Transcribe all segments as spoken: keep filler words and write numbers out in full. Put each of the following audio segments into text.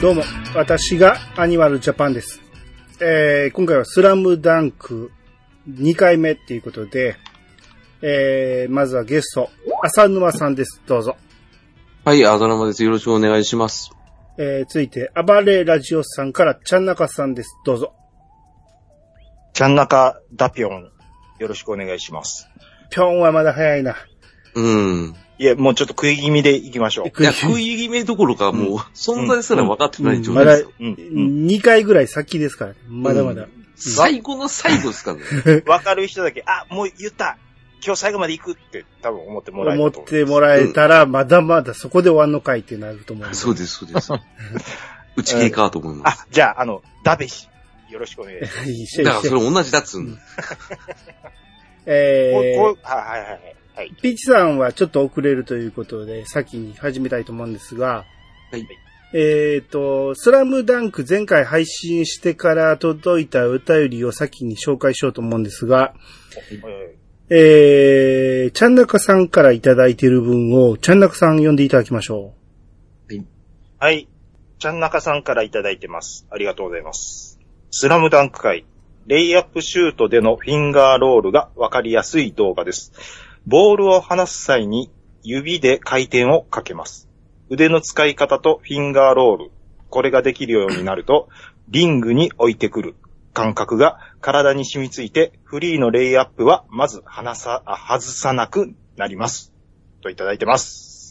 どうも、私がアニマルジャパンです。えー、今回はスラムダンクにかいめっていうことで、えー、まずはゲスト、浅沼さんです。どうぞ。 はい、浅沼です。よろしくお願いします。 えー、続いて、暴れラジオさんからちゃんなかさんです。どうぞ。 ちゃんなかダピョン、よろしくお願いします。 ぴょんはまだ早いな。 うん。 いや、もうちょっと食い気味で行きましょう。 いや、食い気味どころか、もう、存在すら分かってない状態ですよ。 まだ、にかいぐらい先ですから、ね、まだまだ。うん、 最後の最後ですからね。分かる人だけ、あ、もう言った。今日最後まで行くって多分思ってもらえたと思う。 思ってもらえたら、まだまだそこで終わんのかいってなると思う、 うん。そうです、そうです。打ち切りかと思います。 あ、じゃあ、あの、ダベシ。よろしくお願いします。 だからそれ同じだっつうの。 えー、 こうこうはいはいはい。はい、 ピーチさんはちょっと遅れるということで、先に始めたいと思うんですが、 はい、 えっ、ー、と、スラムダンク前回配信してから届いたお便りを先に紹介しようと思うんですが、はい、えー、ちゃんなかさんからいただいている分を、ちゃんなかさん読んでいただきましょう。はい。はい。ちゃんなかさんからいただいてます。ありがとうございます。スラムダンク回、レイアップシュートでのフィンガーロールがわかりやすい動画です。ボールを離す際に指で回転をかけます。腕の使い方とフィンガーロール、これができるようになると、リングに置いてくる感覚が体に染みついて、フリーのレイアップはまず離さ、外さなくなります。といただいてます。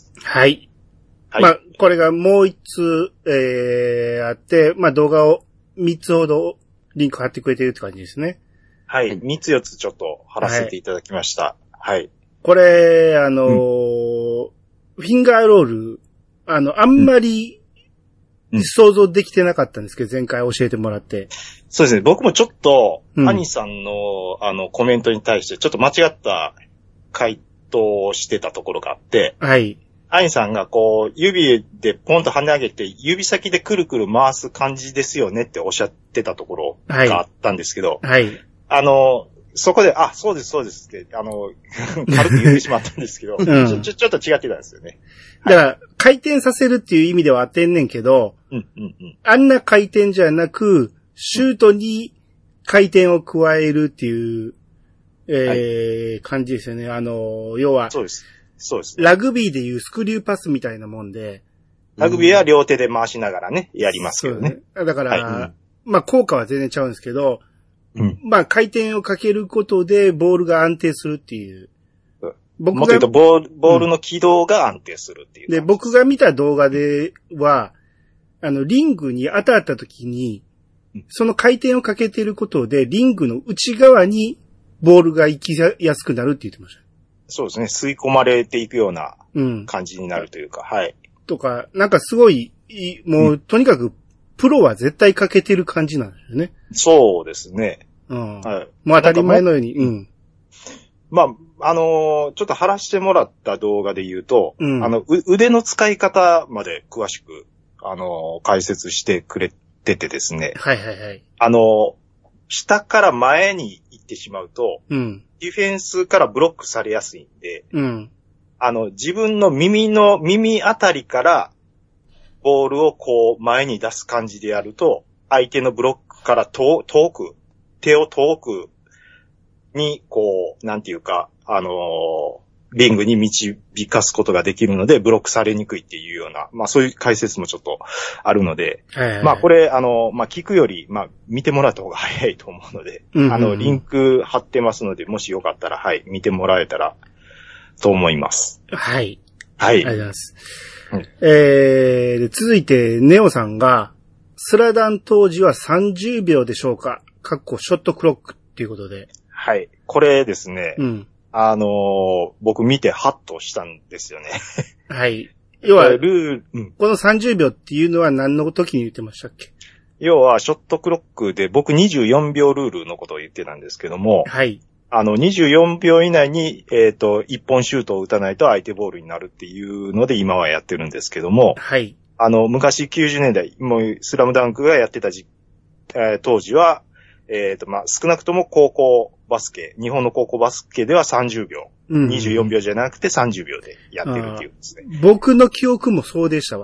はい。はい。まあ、これがもう一つ、えー、あって、まあ動画を三つほどリンク貼ってくれてるって感じですね。 はい。三つ四つちょっと貼らせていただきました。はい。はい、 これ、あのーうん、フィンガーロール、あの、あんまり想像できてなかったんですけど、前回教えてもらって。 そうですね。僕もちょっと、うん、アニさんの、あの、コメントに対して、ちょっと間違った回答をしてたところがあって、 はい。 アニさんがこう、指でポンと跳ね上げて、指先でくるくる回す感じですよねっておっしゃってたところがあったんですけど、 はい。はい、 あの、そこで、あ、そうです、そうですって、あの、軽く言ってしまったんですけど、うん、ちょ、ちょ、ちょっと違ってたんですよね。 だから、回転させるっていう意味では合ってんねんけど、 うんうんうん、 あんな回転じゃなく、シュートに回転を加えるっていう、えーはい、感じですよね。あの、要は、 そうです。そうです、 ね。ラグビーでいうスクリューパスみたいなもんで。 ラグビーは両手で回しながらね、やりますけどね。 そうね。だから、はいうん、まあ効果は全然ちゃうんですけど、 うん、 まあ回転をかけることでボールが安定するっていう。 僕がもっと言うとボール、ボールの軌道が安定するっていう、 うん。で、僕が見た動画では、あの、リングに当たった時に、その回転をかけてることで、リングの内側にボールが行きやすくなるって言ってました。 そうですね。吸い込まれていくような感じになるというか、うん、はい。 とか、なんかすごい、もう、うん、とにかく、プロは絶対かけてる感じなんですよね。 そうですね。 うん。はい。もう当たり前のように、うん。 まあ、あのー、ちょっと貼らしてもらった動画で言うと、うん、あの、腕の使い方まで詳しく、あのー、解説してくれててですね。 はいはいはい。 あのー、下から前に行ってしまうと、 うん。 ディフェンスからブロックされやすいんで、 うん。 あの、自分の耳の、耳あたりから、ボールをこう前に出す感じでやると、相手のブロックから遠、遠く、手を遠くに、こう、なんていうか、あのー、リングに導かすことができるので、ブロックされにくいっていうような、まあそういう解説もちょっとあるので、 はいはいはい、 まあこれ、あの、まあ聞くより、まあ見てもらった方が早いと思うので、うんうんうん、あの、リンク貼ってますので、もしよかったら、はい、見てもらえたらと思います。 はい。 はい。ありがとうございます。うん、えー、続いて、ネオさんが、スラダン当時はさんじゅうびょうでしょうか？かっこショットクロックっていうことで。 はい。これですね。 うん。 あのー、僕見てハッとしたんですよね。 はい。要は、 ルール、うん、 このさんじゅうびょうっていうのは何の時に言ってましたっけ？ 要は、ショットクロックで僕にじゅうよんびょうルールのことを言ってたんですけども、 はい。 あの、にじゅうよんびょう以内に、えっと、いっぽんシュートを打たないと相手ボールになるっていうので今はやってるんですけども、 はい。 あの、昔きゅうじゅうねんだい、もうスラムダンクがやってたじ、えー、当時は、えっと、まあ、少なくとも高校バスケ、日本の高校バスケではさんじゅうびょう、うん、にじゅうよんびょうじゃなくてさんじゅうびょうでやってるっていうんですね。 僕の記憶もそうでしたわ。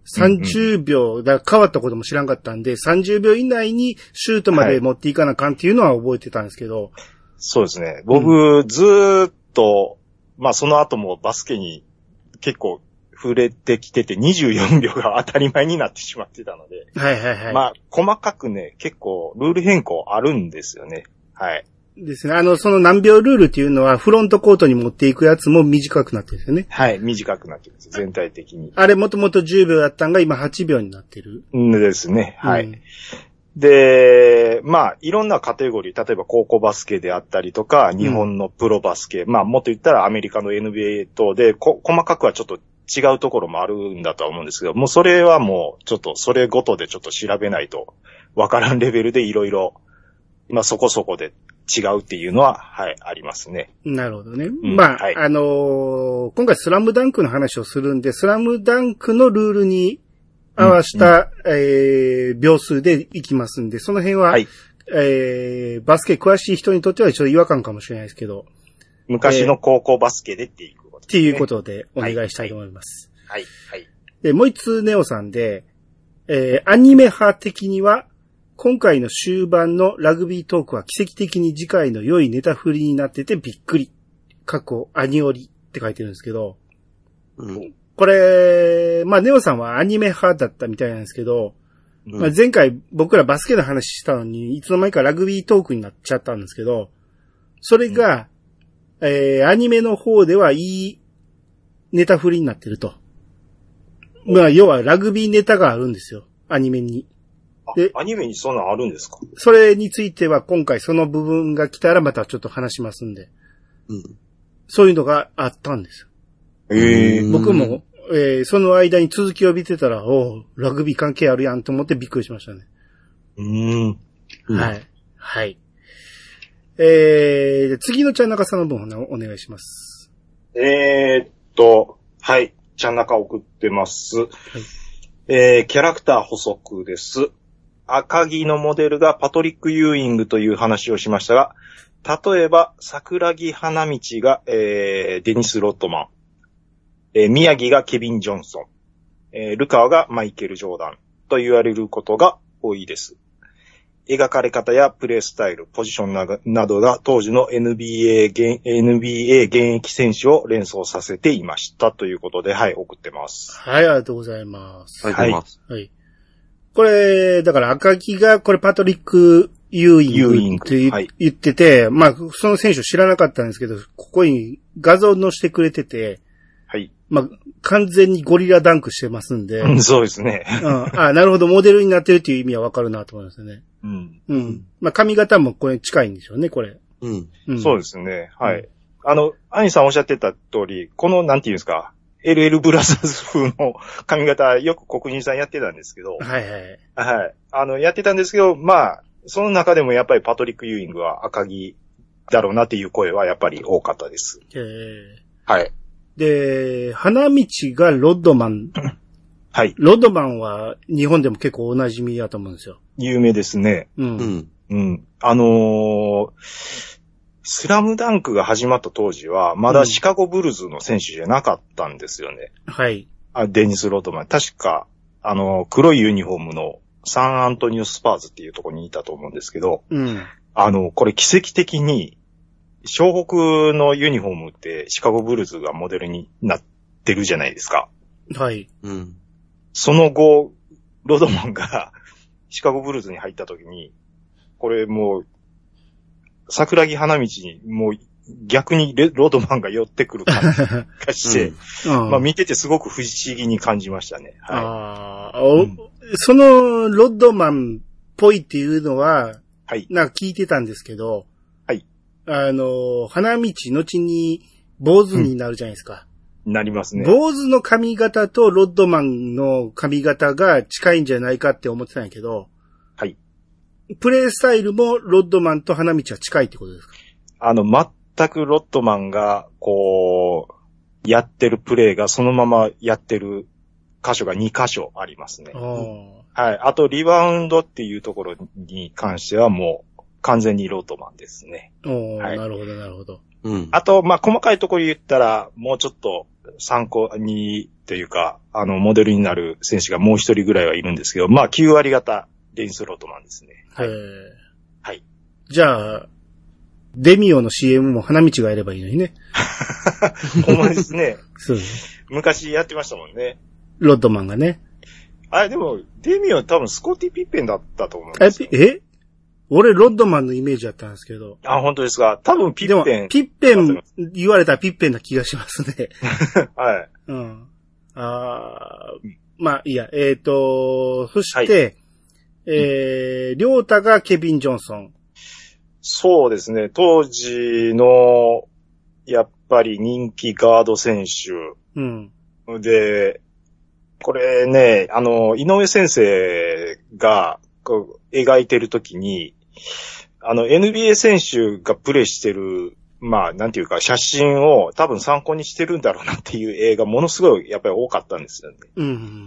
さんじゅうびょう、だ変わったことも知らんかったんで、さんじゅうびょう以内にシュートまで持っていかなあかんっていうのは覚えてたんですけど。 そうですね。僕、うん、ずーっと、まあその後もバスケに結構触れてきててにじゅうよんびょうが当たり前になってしまってたので。 はいはいはい。 まあ細かくね、結構ルール変更あるんですよね。はい。 ですね。あの、その何秒ルールっていうのはフロントコートに持っていくやつも短くなってるんですよね。 はい、短くなってるんです。全体的に。 あれもともとじゅうびょうだったんが今はちびょうになってる。 んですね。はい。うん、で、まあ、いろんなカテゴリー、例えば高校バスケであったりとか、日本のプロバスケ、うん、まあ、もっと言ったらアメリカの エヌビーエー 等で、こ、細かくはちょっと違うところもあるんだとは思うんですけど、もうそれはもう、ちょっとそれごとでちょっと調べないとわからんレベルでいろいろ、まあ、そこそこで違うっていうのは、はい、ありますね。 なるほどね。うん、まあ、はい、あのー、今回スラムダンクの話をするんで、スラムダンクのルールに合わせた、うんうん、えー、秒数でいきますんで、その辺は、はい、えー、バスケ詳しい人にとってはちょっと違和感かもしれないですけど。 昔の高校バスケでっていうことですね。 っていうことでお願いしたいと思います。 はい。はい。はい、 で、もう一つネオさんで、えー、アニメ派的には、今回の終盤のラグビートークは奇跡的に次回の良いネタ振りになっててびっくり。過去アニオリって書いてるんですけど。うん、これ、まあネオさんはアニメ派だったみたいなんですけど、うんまあ、前回僕らバスケの話したのにいつの間にかラグビートークになっちゃったんですけど、それが、うん、えー、アニメの方ではいいネタ振りになってると。まあ要はラグビーネタがあるんですよ。アニメに。 で、アニメにそんなんあるんですか？ それについては今回その部分が来たらまたちょっと話しますんで。うん。そういうのがあったんですよ。 えー、 僕も、えー、その間に続きを見てたら、おうラグビー関係あるやんと思ってびっくりしましたね。 うーん。 はい。はい。えー、次のちゃんなかさんの分をお願いします。 えーっと、はい。ちゃんなか送ってます。はい。えー、キャラクター補足です。赤木のモデルがパトリック・ユーイングという話をしましたが、例えば、桜木花道が、えー、デニス・ロッドマン、えー、宮城がケビン・ジョンソン、えー、ルカワがマイケル・ジョーダンと言われることが多いです。描かれ方やプレースタイル、ポジションなどなどが当時の エヌビーエー 現、エヌビーエー 現役選手を連想させていましたということで、はい、送ってます。 はい、ありがとうございます。 ありがとうございます。 はい。これ、だから赤木が、これパトリック・ユーイングって言ってて、はい、まあ、その選手知らなかったんですけど、ここに画像載せてくれてて、 はい。 まあ、完全にゴリラダンクしてますんで。 うん、そうですね。 うん。あ、なるほど、モデルになってるっていう意味はわかるなと思いますよね。 うん。 うん。まあ、髪型もこれ近いんでしょうね、これ。 うん。うん、そうですね。はい。うん、あの、アニさんおっしゃってた通り、この、なんていうんですか、エルエル ブラザーズ風の髪型、よく黒人さんやってたんですけど。 はいはい。 はい。あの、やってたんですけど、まあ、その中でもやっぱりパトリック・ユーイングは赤木だろうなっていう声はやっぱり多かったです。 へー。 はい。 で、花道がロッドマン。 はい。 ロッドマンは日本でも結構お馴染みだと思うんですよ。 有名ですね。 うん。うん。 うん。あのー、スラムダンクが始まった当時は、まだシカゴブルズの選手じゃなかったんですよね。 うん、はい。 あ、デニス・ロッドマン。確か、あの、黒いユニフォームのサンアントニオスパーズっていうところにいたと思うんですけど、 うん。 あの、これ奇跡的に、湘北のユニフォームってシカゴブルズがモデルになってるじゃないですか。 はい。 うん。 その後、ロドマンがシカゴブルズに入った時に、これもう、桜木花道にもう逆にロドマンが寄ってくる感じがして、うんうん、まあ見ててすごく不思議に感じましたね。はい。 ああ、うん、そのロッドマンっぽいっていうのは、 はい。 なんか聞いてたんですけど、 はい。 あの、花道後に坊主になるじゃないですか。 うん、なりますね。 坊主の髪型とロッドマンの髪型が近いんじゃないかって思ってたんやけど、 はい。 プレイスタイルもロッドマンと花道は近いってことですか？ あの、全くロッドマンが、こう、やってるプレイがそのままやってる箇所がに箇所ありますね。はい。あと、リバウンドっていうところに関してはもう完全にロッドマンですね。 おー、 はい、 なるほど、なるほど。 うん。あと、まあ、細かいところ言ったら、もうちょっと、 参考に、というか、あの、モデルになる選手がもう一人ぐらいはいるんですけど、まあ、きゅう割型レインスロットマンですね。はい。はい。 じゃあ、デミオの シーエム も花道がやればいいのにね。 ほんまですね。 そう。 昔やってましたもんね。 ロッドマンがね。 あれ、でも、デミオ多分スコッティ・ピッペンだったと思うんですよ。 え、え俺、ロッドマンのイメージだったんですけど。 あ、本当ですか。多分ピッペン。 でも、ピッペン、言われたらピッペンな気がしますね。 はい。 うん。あまあ、いいや、えっ、ー、と、そして、はい、えー、りょうたがケビン・ジョンソン。 そうですね。当時の、やっぱり人気ガード選手。うん。で、これね、あの、井上先生が、こう、描いてるときに、あの、エヌビーエー 選手がプレイしてる、まあ、なんていうか、写真を多分参考にしてるんだろうなっていう映画、ものすごい、やっぱり多かったんですよね。うん。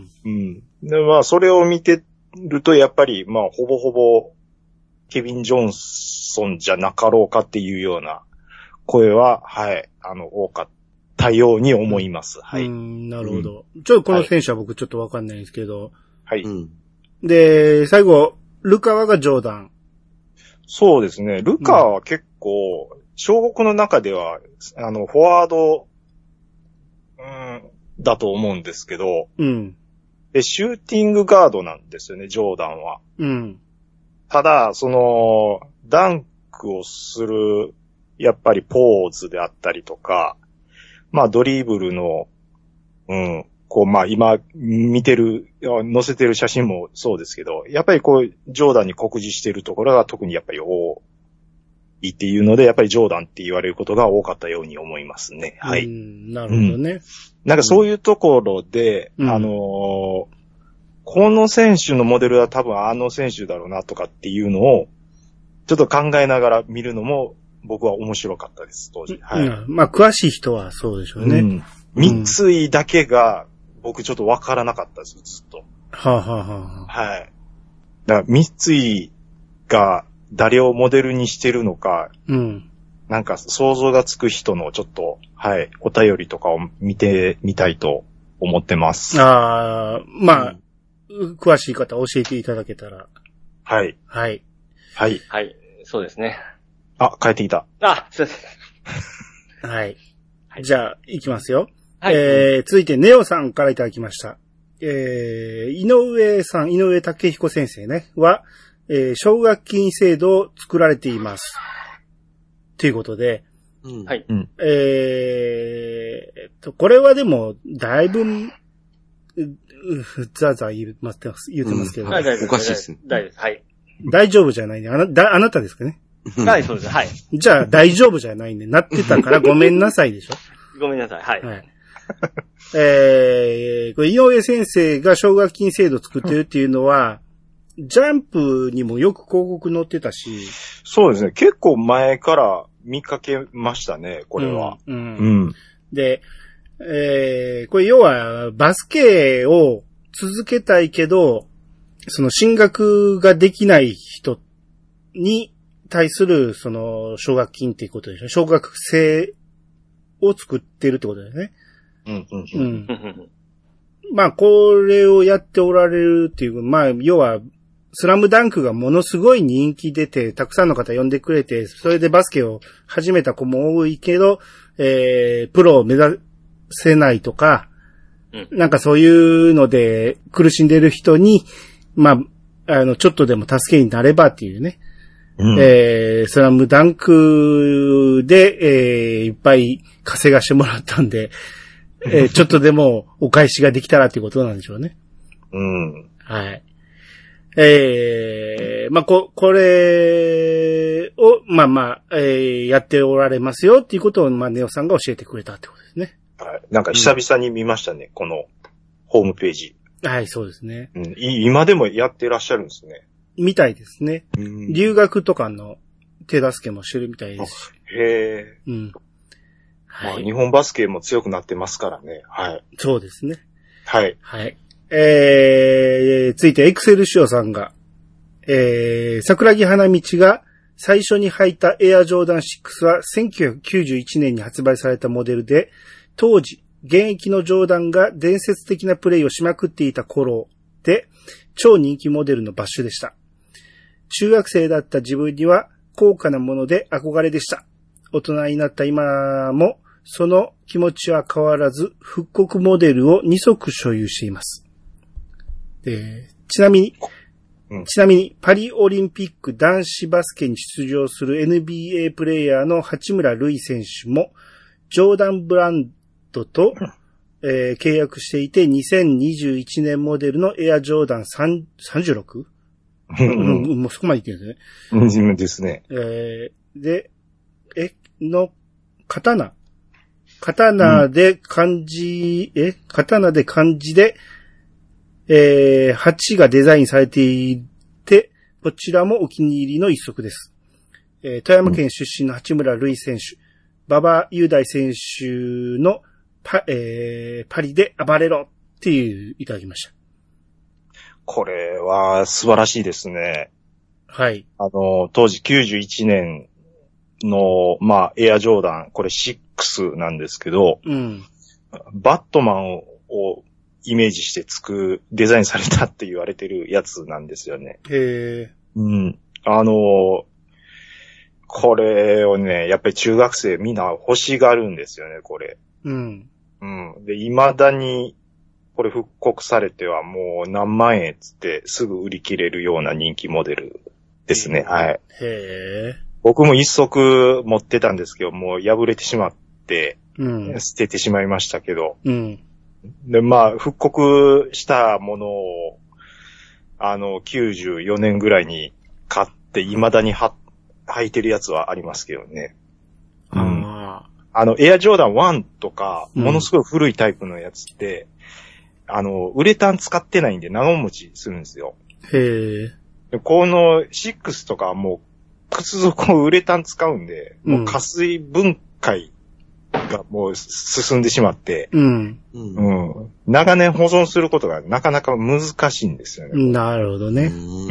うん。で、まあ、それを見てると、やっぱり、まあ、ほぼほぼ、ケビン・ジョンソンじゃなかろうかっていうような声は、はい、あの、多かったように思います。はい。 うん、なるほど。うん、ちょっとこの選手は僕ちょっとわかんないんですけど。 はい。うん、 で、最後、ルカワがジョーダン。 そうですね。ルカワは結構、うん、小国の中では、あの、フォワード、うん、だと思うんですけど、うん。で、シューティングガードなんですよね、ジョーダンは。うん。ただ、その、ダンクをする、やっぱりポーズであったりとか、まあドリブルの、うん、こうまあ今見てる、載せてる写真もそうですけど、やっぱりこう、ジョーダンに酷似しているところが特にやっぱり多いっていうので、やっぱりジョーダンって言われることが多かったように思いますね。はい。うん、 なるほどね、うん。 なんかそういうところで、うん、あのー、この選手のモデルは多分あの選手だろうなとかっていうのを、ちょっと考えながら見るのも僕は面白かったです、当時。はい。 うん、まあ、詳しい人はそうでしょうね。うん。 三井だけが僕ちょっとわからなかったです、ずっと。 はあ、はあはあ、はい。だから三井が誰をモデルにしてるのか、うん。なんか想像がつく人のちょっと、はい、お便りとかを見てみたいと思ってます。 ああ、まあ、うん詳しい方教えていただけたら。 はい。 はい。 はい。 はい。そうですね。 あ、帰ってきた。 あ、そうです。 はい。はい、じゃあ、いきますよ。はい。えー、続いて、ネオさんからいただきました。えー、井上さん、井上武彦先生ね、は、えー、奨学金制度を作られています。ということで、 うん、はい。 えー、と、これはでも、だいぶ、ザーザー言ってます、言ってますけど。 うん、はい、大丈夫。 おかしいですね。 大丈夫。はい。 大丈夫じゃないね。あな、だ、あなたですかね。 はい、そうです。はい。 じゃあ、大丈夫じゃないね。なってたからごめんなさいでしょ。 ごめんなさい。はい。はい、 えー、これ、井上先生が奨学金制度を作ってるっていうのは、ジャンプにもよく広告載ってたし。 そうですね。結構前から見かけましたね、これは。うん。うん。うん、 で、えー、これ要はバスケを続けたいけど、その進学ができない人に対するその奨学金っていうことでしょ。奨学生を作ってるってことだよね。 うんうんうん。うん、 まあこれをやっておられるっていう、まあ要はスラムダンクがものすごい人気出て、たくさんの方呼んでくれて、それでバスケを始めた子も多いけど、えー、プロを目指せないとか、うん、なんかそういうので苦しんでる人に、まあ、あの、ちょっとでも助けになればっていうね。うん、えー、スラムダンクで、えー、いっぱい稼がしてもらったんで、えー、ちょっとでもお返しができたらっていうことなんでしょうね。 うん。 はい。えー、まあ、こ、これを、まあまあ、えー、やっておられますよっていうことを、まあ、ネオさんが教えてくれたってことですね。 はい。なんか久々に見ましたね、うん、このホームページ。 はい、そうですね。 うん、今でもやってらっしゃるんですね。 みたいですね。うん、留学とかの手助けもしてるみたいですし。 へえ。 うん。 はい、まあ。日本バスケも強くなってますからね。はい。 そうですね。 はい。 はい。えー、ついてエクセルシオさんが、えー、桜木花道が最初に履いたエアジョーダンシックスはせんきゅうひゃくきゅうじゅういちねんに発売されたモデルで、当時現役のジョーダンが伝説的なプレイをしまくっていた頃で、超人気モデルのバッシュでした。中学生だった自分には高価なもので憧れでした。大人になった今も、その気持ちは変わらず、復刻モデルをに足所有しています。で、ちなみに、うん、ちなみに、パリオリンピック男子バスケに出場する エヌビーエー プレイヤーの八村塁選手も、ジョーダンブランドと、えー、契約していて、にせんにじゅういちねんモデルのエアジョーダンさんじゅうろく? うん、もうそこまで言ってるんですね。 うんですね。 えー、で、え、の、刀刀で漢字、うん、え刀で漢字で、えー、はちがデザインされていて、こちらもお気に入りの一足です。えー、富山県出身の八村塁選手、馬場雄大選手のパ、えー、パリで暴れろっていういただきました。 これは素晴らしいですね。 はい。 あの、当時きゅうじゅういちねんの、まあ、エアジョーダン、これろくなんですけど、 うん、 バットマンをイメージしてつく、デザインされたって言われてるやつなんですよね。 へー。 うん。あの、これをね、やっぱり中学生みんな欲しがるんですよね、これ。 うん。 うん。で、未だに、これ復刻されてはもう何万円つってすぐ売り切れるような人気モデルですね。はい。 へー。 僕も一足持ってたんですけど、もう破れてしまって、 うん、 捨ててしまいましたけど。 うん。 で、まあ、復刻したものを、あの、きゅうじゅうよねんぐらいに買って、未だには履いてるやつはありますけどね。 うん。あ, あの、エアジョーダンワンとか、ものすごい古いタイプのやつって、うん、あの、ウレタン使ってないんで長持ちするんですよ。 へえ。このろくとかはもう、靴底をウレタン使うんで、もう加水分解がもう進んでしまって、 うん。 うん。長年保存することがなかなか難しいんですよね。 なるほどね。 うん、うん、うん。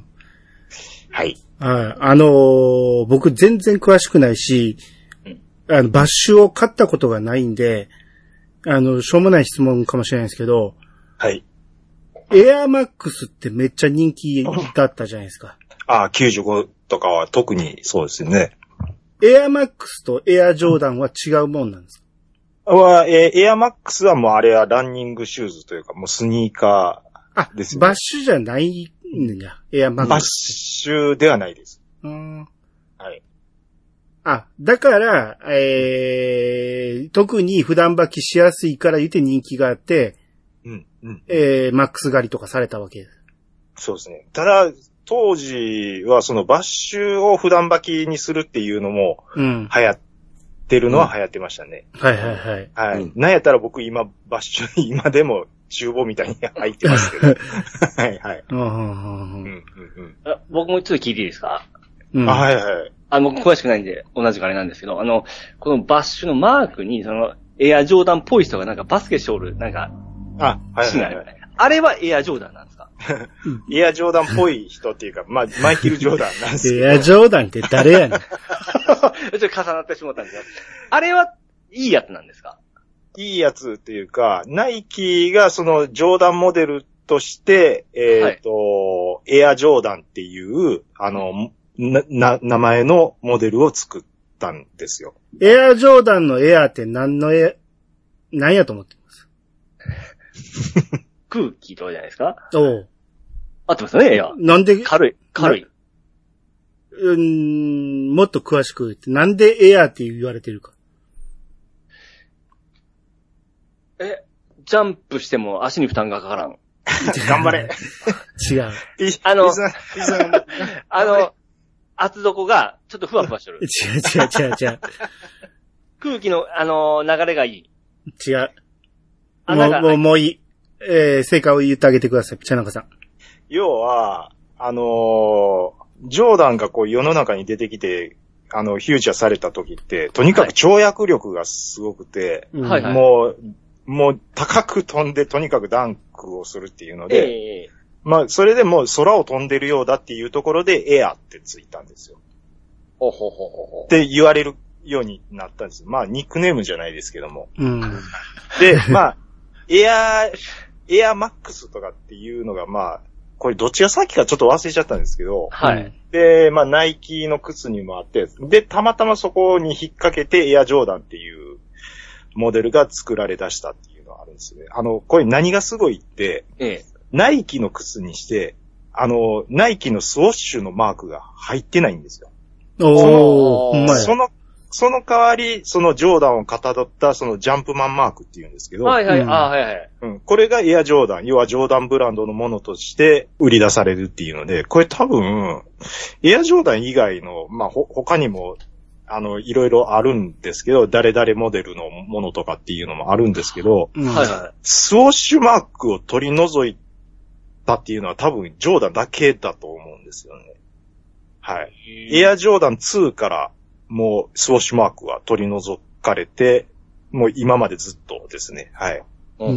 はい。 はい。あのー、僕全然詳しくないし、あの、バッシュを買ったことがないんで、あの、しょうもない質問かもしれないですけど、 はい。 エアマックスってめっちゃ人気だったじゃないですか。 ああ、きゅうじゅうごとかは特にそうですよね。 エアマックスとエアジョーダンは違うもんなんですか？ は、えー、エアマックスはもうあれはランニングシューズというか、もうスニーカーですよね。 あ、バッシュじゃないんや、エアマックス。 バッシュではないです。 うん。 はい。 あ、だから、えー、特に普段履きしやすいから言って人気があって、 うん、うん。 えー、マックス狩りとかされたわけです。 そうですね。ただ、当時はそのバッシュを普段履きにするっていうのも、流行ってるのは流行ってましたね。 うん、はいはいはい。 はい。うん、なんやったら僕今、バッシュ、今でも厨房みたいに入ってますけど。はいはい。うんうんうんうん、僕もちょっと聞いていいですか？ うん、あ、はいはい。 あの、僕詳しくないんで、同じくあれなんですけど、あの、このバッシュのマークに、その、エアジョーダンっぽい人がなんかバスケしょる、なんか、 あ、はいはいはい。 あれはエアジョーダンなんですか？ エアジョーダンっぽい人っていうか、まあ、マイケル・ジョーダンなんですけど。 エアジョーダンって誰やねん。ちょっと重なってしまったんですよ。あれはいいやつなんですか？ いいやつっていうか、ナイキがそのジョーダンモデルとして、えっ、ー、と、はい、エアジョーダンっていう、あの、な、な、名前のモデルを作ったんですよ。 エアジョーダンのエアって何のエア、何やと思ってます空気とかじゃないですか？ おう。 合ってますよね、エア。 なんで軽い、軽い。 うーん、もっと詳しく言って、なんでエアって言われてるか。 え、ジャンプしても足に負担がかからん。 頑張れ。 違う。 あの、あの、厚底がちょっとふわふわしてる。 違う違う違う違う。 空気の、あのー、流れがいい。 違う。もう、もう、もういい。えー、正解を言ってあげてください、茶中さん。 要は、あのー、ジョーダンがこう世の中に出てきて、あの、フューチャーされた時って、とにかく跳躍力がすごくて、はい、もう、もう高く飛んでとにかくダンクをするっていうので、えー、まあ、それでもう空を飛んでるようだっていうところでエアってついたんですよ。 ほほほほほ。 って言われるようになったんです。まあ、ニックネームじゃないですけども。 うん。 で、まあ、エアー、エアマックスとかっていうのが、まあ、これどっちが先かちょっと忘れちゃったんですけど。 はい。 で、まあ、ナイキの靴にもあって、で、たまたまそこに引っ掛けてエアジョーダンっていうモデルが作られ出したっていうのがあるんですよね。あの、これ何がすごいって、ええ、ナイキの靴にして、あの、ナイキのスウォッシュのマークが入ってないんですよ。 おー、 その、その代わり、そのジョーダンをかたどったそのジャンプマンマークっていうんですけど。 はいはい、うん、あはいはい。 うん。これがエアジョーダン、要はジョーダンブランドのものとして売り出されるっていうので、これ多分、エアジョーダン以外の、まあ、ほ、他にも、あの、いろいろあるんですけど、誰々モデルのものとかっていうのもあるんですけど、 うん、はいはい。 スウォッシュマークを取り除いたっていうのは多分ジョーダンだけだと思うんですよね。はい。エアジョーダンツーからもうスウォッシュマークは取り除かれて、もう今までずっとですね。はい。 うん。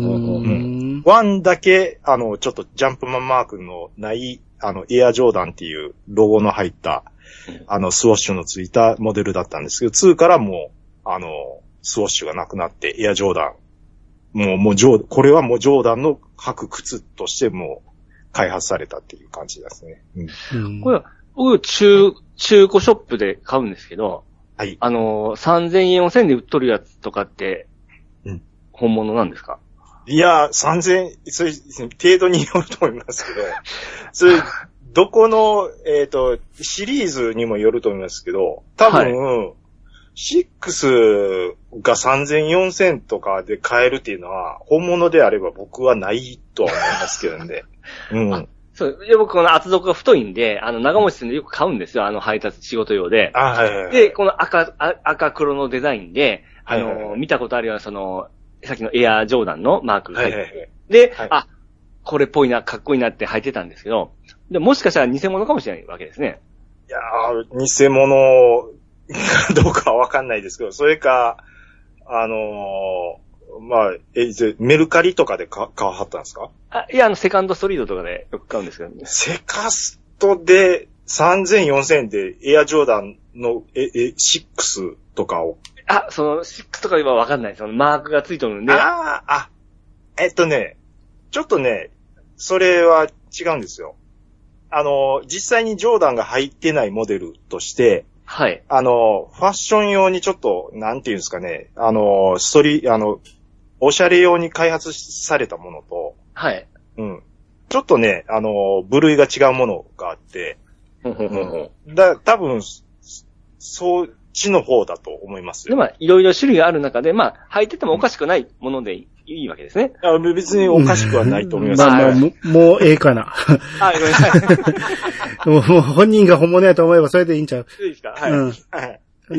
ワンだけ、あの、ちょっとジャンプマンマークのない、あの、エアジョーダンっていうロゴの入った、あの、スウォッシュのついたモデルだったんですけど、ツーからもう、あの、スウォッシュがなくなって、エアジョーダン、もう、もうジョー、これはもうジョーダンの履く靴としてもう開発されたっていう感じですね。 うん。これは、僕、中、中古ショップで買うんですけど、 はい。 あの、さんぜんえん、よんせんえんで売っとるやつとかって、うん。本物なんですか？ いや、さんぜんえん、それ、程度によると思いますけど、それ、どこの、えっと、シリーズにもよると思いますけど、多分、はい、シックスがさんぜん、よんせんとかで買えるっていうのは、本物であれば僕はないとは思いますけどね。うん。 そう。で、僕この厚底が太いんで、あの、長持ちするんでよく買うんですよ。あの、配達仕事用で。 あ、はいはいはい。 で、この赤、赤黒のデザインで、あの、はいはいはい、見たことあるような、その、さっきのエアジョーダンのマークが入って、はいはいはい、で、はい、あ、これっぽいな、かっこいいなって入ってたんですけど、でもしかしたら偽物かもしれないわけですね。 いやー、偽物かどうかはわかんないですけど、それか、あのー、まあ、え、メルカリとかで買わはったんですか？ あ、いや、あの、セカンドストリートとかでよく買うんですけどね。 セカストでさんぜん、よんせんえんでエアジョーダンの、え、え、シックスとかを。 あ、その、シックスとかはわかんないです。そのマークがついてるんで。 ああ、あ、えっとね、ちょっとね、それは違うんですよ。あの、実際にジョーダンが入ってないモデルとして、 はい。 あの、ファッション用にちょっと、なんていうんですかね、あの、ストリ、あの、おしゃれ用に開発されたものと、 はい。 うん。ちょっとね、あの、部類が違うものがあって、 うん。 だ、多分、そっちの方だと思いますよ。 で、まあ、いろいろ種類がある中で、まあ、入っててもおかしくないものでいいわけですね。 あ、別におかしくはないと思います。 まあ、もう、もうええかな。 はい、ごめんなさい。 もう本人が本物やと思えばそれでいいんちゃう？ いいですか？はい。 うん。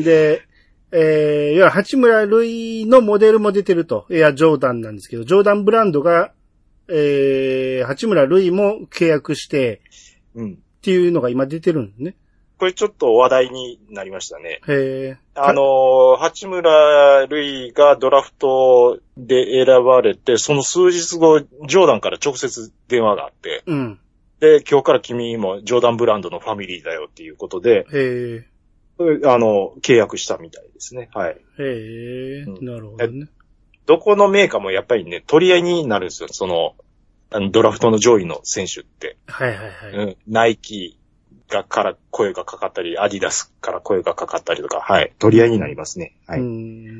で、えー、いや、八村塁のモデルも出てると。エアジョーダンなんですけど、ジョーダンブランドが、えー、八村塁も契約して、 うん。 っていうのが今出てるんですね。 これちょっと話題になりましたね。 へー。 あのー、八村塁がドラフトで選ばれて、その数日後、ジョーダンから直接電話があって、 うん。 で、今日から君もジョーダンブランドのファミリーだよっていうことで、 へー。あの、契約したみたいですね。はい。 へー。うん、なるほどね。 どこのメーカーもやっぱりね、取り合いになるんですよ。その、あのドラフトの上位の選手って。 はいはいはい。 うん、ナイキがから声がかかったり、アディダスから声がかかったりとか、はい。取り合いになりますね。はい。 うん、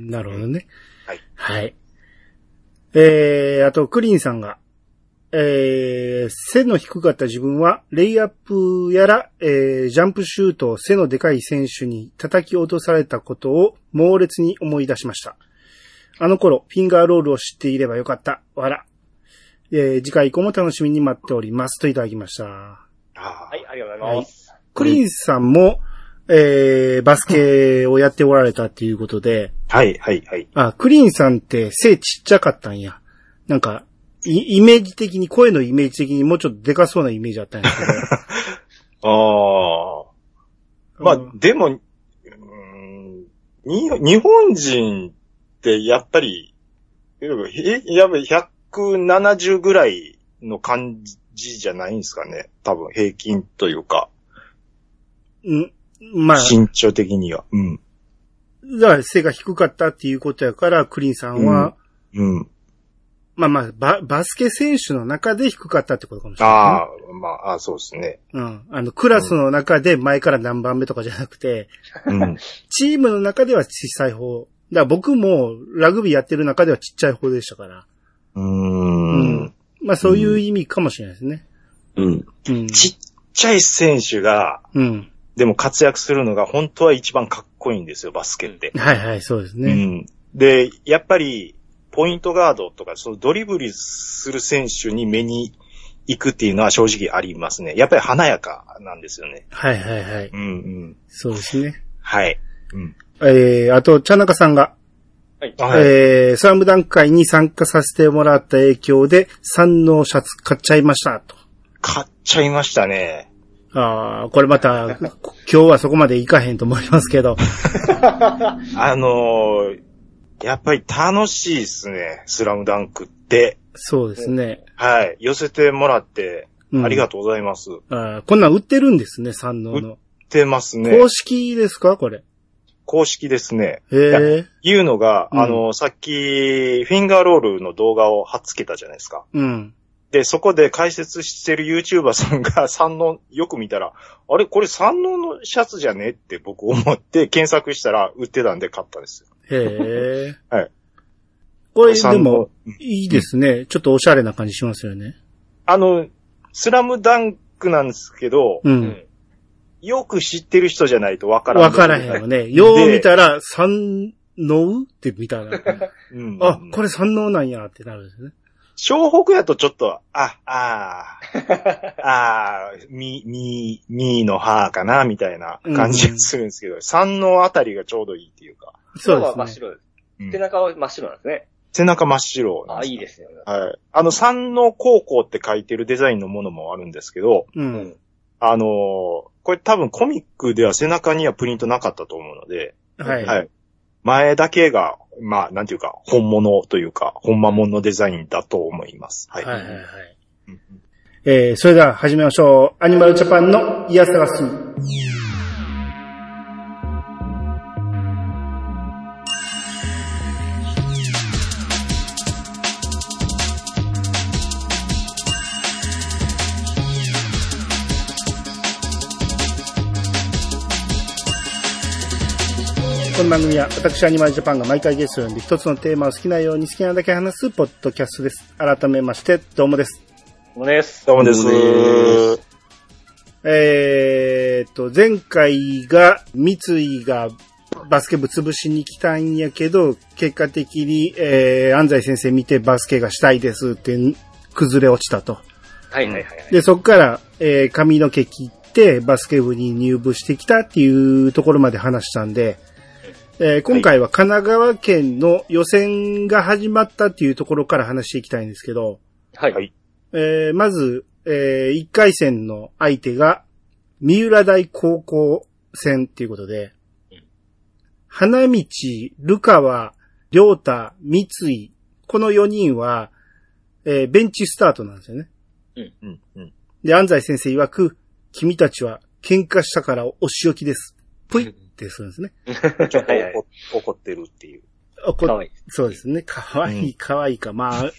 なるほどね。 はい。 はい。えー、あと、クリーンさんが、えー、背の低かった自分は、レイアップやら、えー、ジャンプシュートを背のでかい選手に叩き落とされたことを猛烈に思い出しました。あの頃、フィンガーロールを知っていればよかった。わら。えー、次回以降も楽しみに待っております。といただきました。 はい、ありがとうございます。はい、 クリーンさんも、えー、バスケをやっておられたっていうことで。 はい、はい、はい。 あ、クリーンさんって背ちっちゃかったんや。なんか、イメージ的に、声のイメージ的にもうちょっとでかそうなイメージあったんですけど。ああ。まあ、でも、うーん、日本人ってやっぱり、やっぱりひゃくななじゅうぐらいの感じじゃないんですかね。多分平均というか。 うん、まあ。 身長的には。うん。 だから背が低かったっていうことやから、クリンさんは、 うん。うん、 まあまあバ、バスケ選手の中で低かったってことかもしれない、ね。 ああ、まあ、あそうですね。 うん。あの、クラスの中で前から何番目とかじゃなくて、 うん、 チームの中では小さい方。だから僕もラグビーやってる中ではちっちゃい方でしたから。 うーん。うん、 まあそういう意味かもしれないですね。 うん。 うん、 ちっちゃい選手が、うん。でも活躍するのが本当は一番かっこいいんですよ、バスケって。 はいはい、そうですね。 うん。で、やっぱり、ポイントガードとか、そのドリブルする選手に目に行くっていうのは正直ありますね。やっぱり華やかなんですよね。 はいはいはい。 うんうん。 そうですね。 はい。うん。 えー、あと、茶中さんが、はい。えー、スラムダンク会に参加させてもらった影響で、三能シャツ買っちゃいましたと。 買っちゃいましたね。 ああ、これまた、今日はそこまでいかへんと思いますけど。 あのー、やっぱり楽しいですね、スラムダンクって。 そうですね。 はい。寄せてもらって、ありがとうございます。 うん、あこんなん売ってるんですね、三能の。 売ってますね。 公式ですかこれ。 公式ですね。 へえ。 いうのが、うん、あの、さっき、フィンガーロールの動画を貼っつけたじゃないですか。 うん。 で、そこで解説してる YouTuber さんが三能、よく見たら、あれこれ三能のシャツじゃねって僕思って検索したら売ってたんで買ったんですよ。 へえ。 はい。 これでも、いいですね、うん。ちょっとおしゃれな感じしますよね。 あの、スラムダンクなんですけど、 うん。 よく知ってる人じゃないとわからない。 わからへんよね。よう見たら、三能って見たら、うん、あ、これ三能なんやってなるんですね。 湘北やとちょっと、あ、ああ、ああ、み、み、みの歯かな、みたいな感じがするんですけど、三のあたりがちょうどいいっていうか。 そうですね。真っ白です。うん、背中は真っ白なんですね。 背中真っ白なんです。 あ、いいですよね。 はい。あの、三の高校って書いてるデザインのものもあるんですけど、 うん。 あのー、これ多分コミックでは背中にはプリントなかったと思うので、 はい。 はい。前だけが、まあ、なんていうか、本物というか、本間物のデザインだと思います。はい。 はいはいはい。えー、それでは始めましょう。アニマルジャパンのイヤ探し。この番組は私アニマルジャパンが毎回ゲストを呼んで一つのテーマを好きなように好きなだけ話すポッドキャストです。改めましてどうもです。 どうもです。 どうもです。 えーっと前回が三井がバスケ部潰しに来たんやけど結果的に、えー、安西先生見てバスケがしたいですって崩れ落ちたと。 はいはいはい、はい。 でそこから、えー、髪の毛切ってバスケ部に入部してきたっていうところまで話したんで。えー、今回は神奈川県の予選が始まったっていうところから話していきたいんですけど、 はい。 えー、まず、えー、いっかい戦の相手が三浦大高校戦っていうことで、うん、花道、ルカワ、良太、三井、このよにんは、えー、ベンチスタートなんですよね。 うんうんうん、 で、安西先生曰く、君たちは喧嘩したからお仕置きです。ぷいってするんですね。 ちょっと怒, 怒ってるっていう。 怒かわいい。そうですね。かわいい、かわいいか。まあ、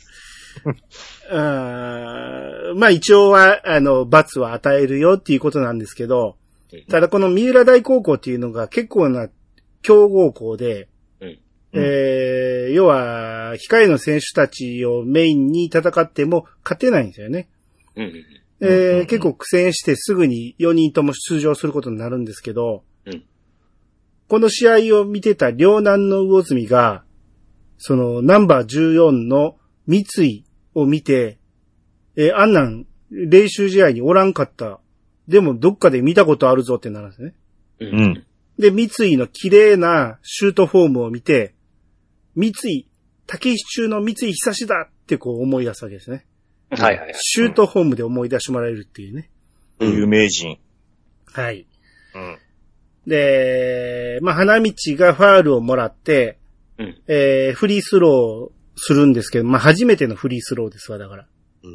あまあ一応は、あの、罰は与えるよっていうことなんですけど、ただこの三浦大高校っていうのが結構な強豪校で、 うんえー、要は、控えの選手たちをメインに戦っても勝てないんですよね。 うんえー、結構苦戦してすぐによにんとも出場することになるんですけど、 うんこの試合を見てた両南の魚住が、そのナンバーじゅうよんの三井を見て、えー、あんなん練習試合におらんかった。でもどっかで見たことあるぞってなるんですね。 うん。 で、三井の綺麗なシュートフォームを見て、三井、竹石中の三井久志だってこう思い出すわけですね。 はいはいはい。 シュートフォームで思い出してもらえるっていうね。 うん、有名人。 はい。 うん。 で、まあ、花道がファールをもらって、 うん、 えー、フリースローするんですけど、まあ、初めてのフリースローですわ、だから。 うん。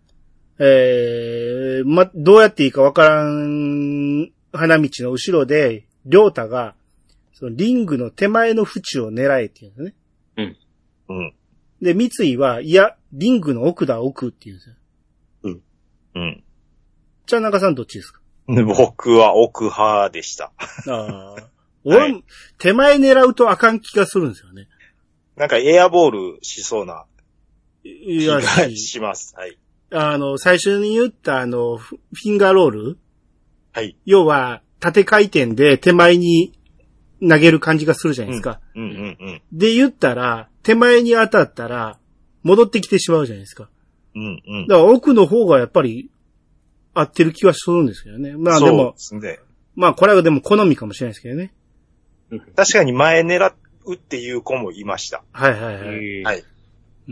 えー、ま、どうやっていいかわからん花道の後ろで、りょうたが、 そのリングの手前の縁を狙えって言うんですね。 うん。うん。 で、三井は、いや、リングの奥だ、奥って言うんですよ。 うん。うん。 じゃあ中さんどっちですか？ 僕は奥派でした。 ああ。俺、はい、手前狙うとあかん気がするんですよね。 なんかエアボールしそうな気がします。はい。 あの、最初に言ったあの、フィンガーロール？ はい。 要は、縦回転で手前に投げる感じがするじゃないですか。 うん、うん、うんうん。 で言ったら、手前に当たったら、戻ってきてしまうじゃないですか。 うんうん。 だから奥の方がやっぱり合ってる気はするんですよね。まあでも、 そうですね。 まあこれはでも好みかもしれないですけどね。 確かに前狙うっていう子もいました。 はいはいはい。 はい。 うん、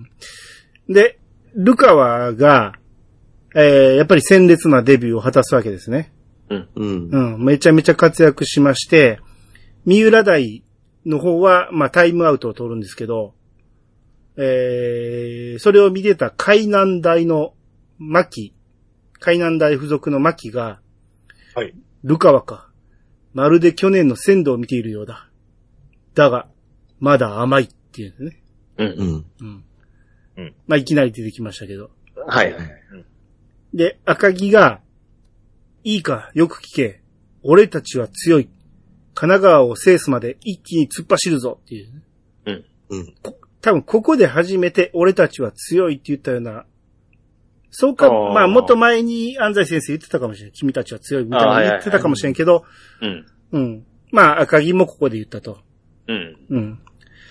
で、ルカワが、えー、やっぱり鮮烈なデビューを果たすわけですね。 うん。うん。 うん。めちゃめちゃ活躍しまして、三浦大の方は、まあタイムアウトを取るんですけど、えー、それを見てた海南大の牧、海南大附属の牧が、 はい。 ルカワか。まるで去年の鮮度を見ているようだ。だが、まだ甘いっていうんですね。 うん。うん。 うん。うん。まあ、いきなり出てきましたけど。 はい。 で、赤木が、いいか、よく聞け。俺たちは強い。神奈川を制すまで一気に突っ走るぞっていう、ね。 うん。うん。 多分、ここで初めて俺たちは強いって言ったような、そうか、まあ、もっと前に安西先生言ってたかもしれない。君たちは強いみたいな言ってたかもしれんけど、 うん。 うん。まあ、赤木もここで言ったと。 うん。 うん。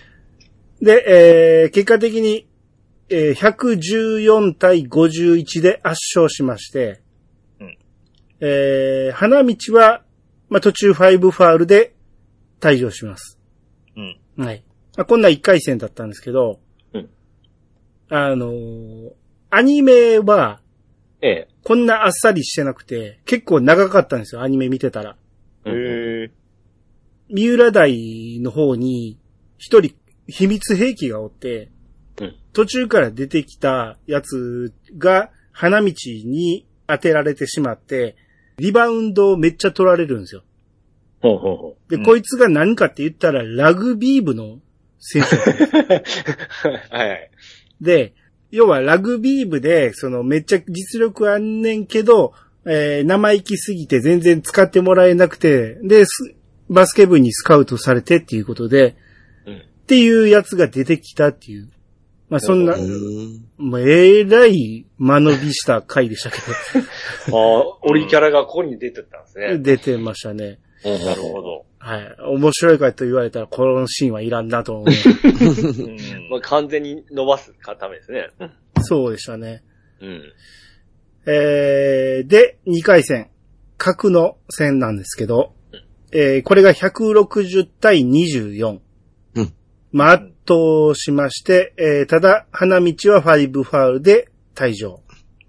で、えー、結果的に、えー、ひゃくじゅうよんたいごじゅういちで圧勝しまして、 うん。 えー、花道は、まあ、途中ごファウルで退場します。 うん。 はい。まあ、こんないっかい戦だったんですけど、 うん。 あのー、アニメは、 ええ。 こんなあっさりしてなくて、結構長かったんですよ、アニメ見てたら。 へー。 三浦大の方に、一人秘密兵器がおって、 うん、 途中から出てきたやつが花道に当てられてしまって、リバウンドをめっちゃ取られるんですよ。 ほうほうほう。で、うん、こいつが何かって言ったら、ラグビー部の選手なんです。 はいはい。で、 要はラグビー部で、そのめっちゃ実力あんねんけど、えー、生意気すぎて全然使ってもらえなくて、で、バスケ部にスカウトされてっていうことで、うん、っていうやつが出てきたっていう。まあそんな、もうえらい間延びした回でしたけど。ああ、オリキャラがここに出てたんですね。 出てましたね。 なるほど。 はい。面白いかと言われたら、このシーンはいらんなと思う。 うんまあ、完全に伸ばすためですね。 そうでしたね。 うん。 えー、で、にかい戦。角の戦なんですけど、うんえー、これがひゃくろくじゅうたいにじゅうよん。 うん。 まあ、圧倒しまして、えー、ただ、花道はごファウルで退場。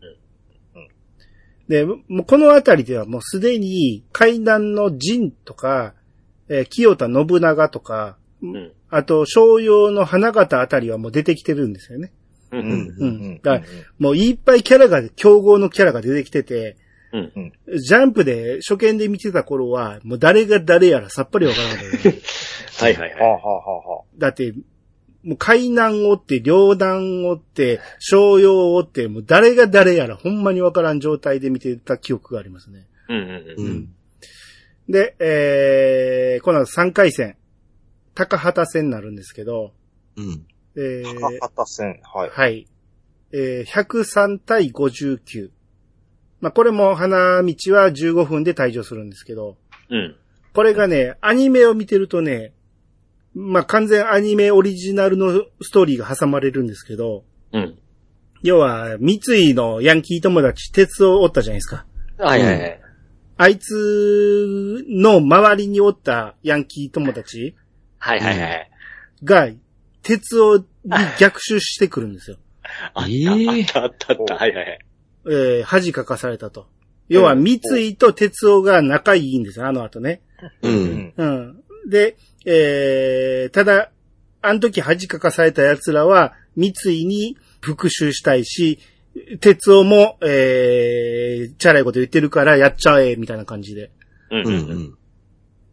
で、もうこのあたりではもうすでに海南の陣とか、えー、清田信長とか、うん、あと商用の花形あたりはもう出てきてるんですよね。 うんうんうん。だからもういっぱいキャラが、競合のキャラが出てきてて、 うんうん、 ジャンプで初見で見てた頃は、もう誰が誰やらさっぱりわからない、ね。 はいはいはい。 はあはあはあ、 だって、もう海南をって、両団をって、商用をって、もう誰が誰やらほんまにわからん状態で見てた記憶がありますね。 うんうんうん。 で、えー、このさんかい戦、高畑戦になるんですけど、 うん。 えー、 高畑戦、はい。 はい。えー、ひゃくさんたいごじゅうきゅう。まあ、これも花道はじゅうごふんで退場するんですけど、 うん。 これがね、アニメを見てるとね、まあ、完全アニメオリジナルのストーリーが挟まれるんですけど、 うん。 要は、三井のヤンキー友達、鉄をおったじゃないですか。 はいはいはい。 あいつの周りにおったヤンキー友達はいはいはい。 が、鉄をに逆襲してくるんですよ。 あったあったあった。はいはいはい。 えー、恥かかされたと。要は、三井と鉄夫が仲いいんですよ、あの後ね。 うん。 うん。で、えー、ただ、あの時恥かかされた奴らは、三井に復讐したいし、鉄夫も、えー、チャラいこと言ってるからやっちゃえ、みたいな感じで。 うんうん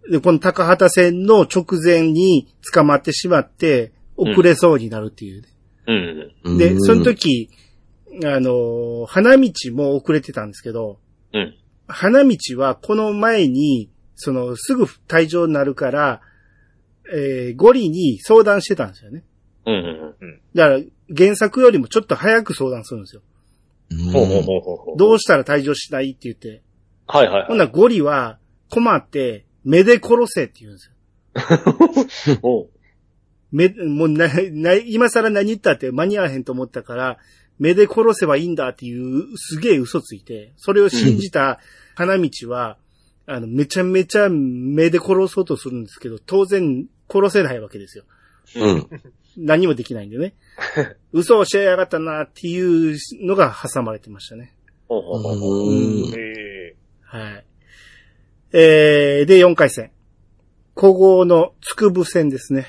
で、この高畑線の直前に捕まってしまって、遅れそうになるっていう、ね。 うん。 で、その時、あの、花道も遅れてたんですけど、 うん。 花道はこの前に、その、すぐ退場になるから、えー、ゴリに相談してたんですよね。 うんうんうん。 だから、原作よりもちょっと早く相談するんですよ。 ほうほうほうほう。 どうしたら退場しないって言って。 はいはいはい。 ほんならゴリは困って目で殺せって言うんですよ。 おう目、もうな、な、今更何言ったって間に合わへんと思ったから、目で殺せばいいんだっていうすげえ嘘ついて、それを信じた花道は、うん、あの、めちゃめちゃ目で殺そうとするんですけど、当然殺せないわけですよ。 うん。 何もできないんでね。嘘をしやがったなっていうのが挟まれてましたね。 ほうほうほうほう。 うんへーはい。えー、で、よんかい戦。古豪のつくぶ戦ですね。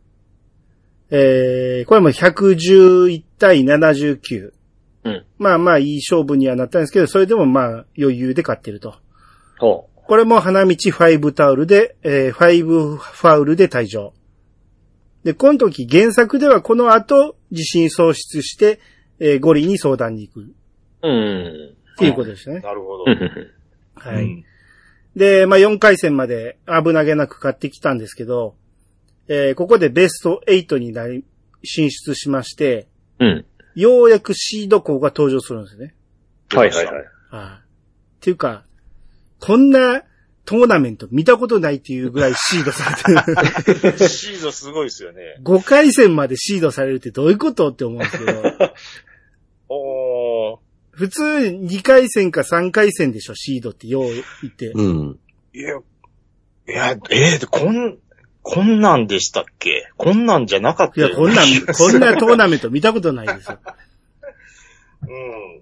えー、これもひゃくじゅういちたいななじゅうきゅう。 うん。 まあまあいい勝負にはなったんですけど、それでもまあ余裕で勝ってると。 ほう。 これも花道ごタオルで、えー、ごファウルで退場。で、この時原作ではこの後自信喪失して、えー、ゴリに相談に行く。 うん。 っていうことでしたね。 なるほど。 はい。うん、で、まあよんかい戦まで危なげなく勝ってきたんですけど、えー、ここでベストはちになり、進出しまして、 うん。 ようやくシード校が登場するんですよね。 はいはいはい。 はい。っていうか、こんなトーナメント見たことないっていうぐらいシードされてる。 シードすごいですよね。 ごかい戦までシードされるってどういうことって思うんですけど。 おー。 普通にかい戦かさんかい戦でしょ、シードってよう言って。 うん。 いや、いや、えー、こん、こんなんでしたっけ？こんなんじゃなかったよ。いや、こんなん、こんなトーナメント見たことないですよ。 うん。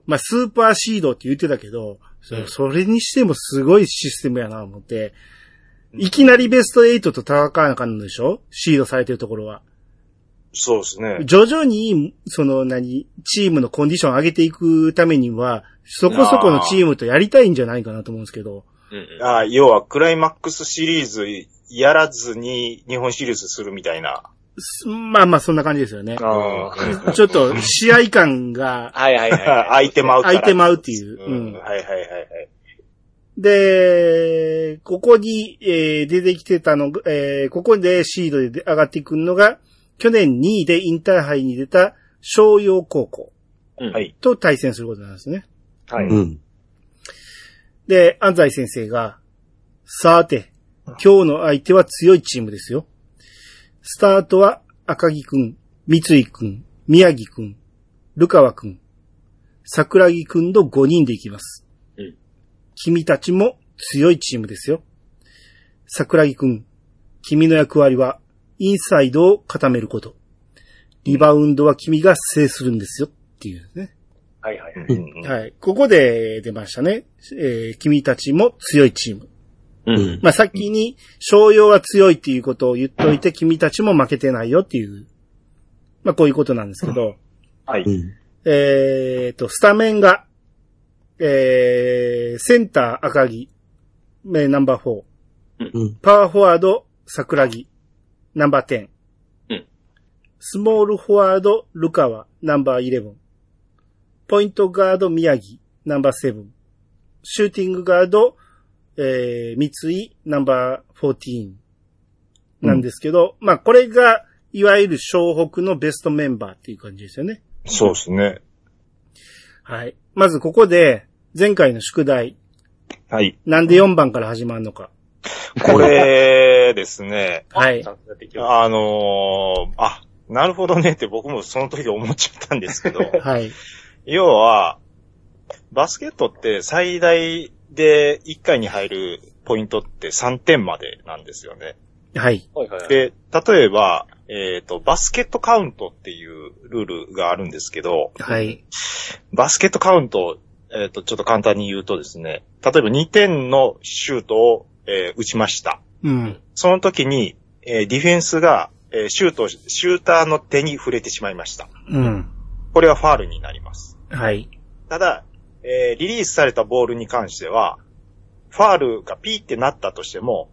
まあ、スーパーシードって言ってたけど、そ, それにしてもすごいシステムやなと思って、いきなりベストはちと戦わなあかんのでしょ？シードされてるところは。 そうですね。 徐々に、その何、チームのコンディション上げていくためには、そこそこのチームとやりたいんじゃないかなと思うんですけど。 ああ、要はクライマックスシリーズやらずに日本シリーズするみたいな。 まあまあそんな感じですよね。 あちょっと試合感が、 はいはいはい。 空いてまうから。 空いてまうっていう。 うん。はいはいはいはい。 で、ここに、えー、出てきてたの、えー、ここでシードで上がってくるのが、去年にいでインターハイに出た商陽高校と対戦することなんですね。 はい。 うん、 で、安西先生が、さて、今日の相手は強いチームですよ。スタートは赤木くん、三井くん、宮城くん、ルカワくん、桜木くんのごにんで行きます。 うん、 君たちも強いチームですよ。桜木くん、君の役割はインサイドを固めること。リバウンドは君が制するんですよっていうね。 はいはいはい。 はい。ここで出ましたね。えー、君たちも強いチーム。 うん。 まあ、先に、商用は強いっていうことを言っといて、君たちも負けてないよっていう、まあ、こういうことなんですけど。 はい。 えーと、スタメンが、えー、センター赤木、ナンバーフォー。 うん、 パワーフォワード桜木、ナンバーテン。 うん。 スモールフォワードルカワ、ナンバーイレブン。ポイントガード宮城、ナンバーセブン。シューティングガード、えー、三井、ナンバーフォーティーンなんですけど、うん、まあこれが、いわゆる湘北のベストメンバーっていう感じですよね。 そうですね。 はい。まずここで、前回の宿題。 はい。 なんでよんばんから始まるのか。 これですね。 はい。 あのー、あ、なるほどねって僕もその時思っちゃったんですけど。 はい。要は、バスケットって最大でいっかいに入るポイントってさんてんまでなんですよね。 はい。 で、例えば、えっと、バスケットカウントっていうルールがあるんですけど、 はい。 バスケットカウント、えっと、ちょっと簡単に言うとですね、例えばにてんのシュートを、えー、打ちました。 うん。 その時に、えー、ディフェンスが、えー、シュート、シューターの手に触れてしまいました。 うん。 これはファールになります。 はい。 ただ、えー、リリースされたボールに関しては、ファールがピーってなったとしても、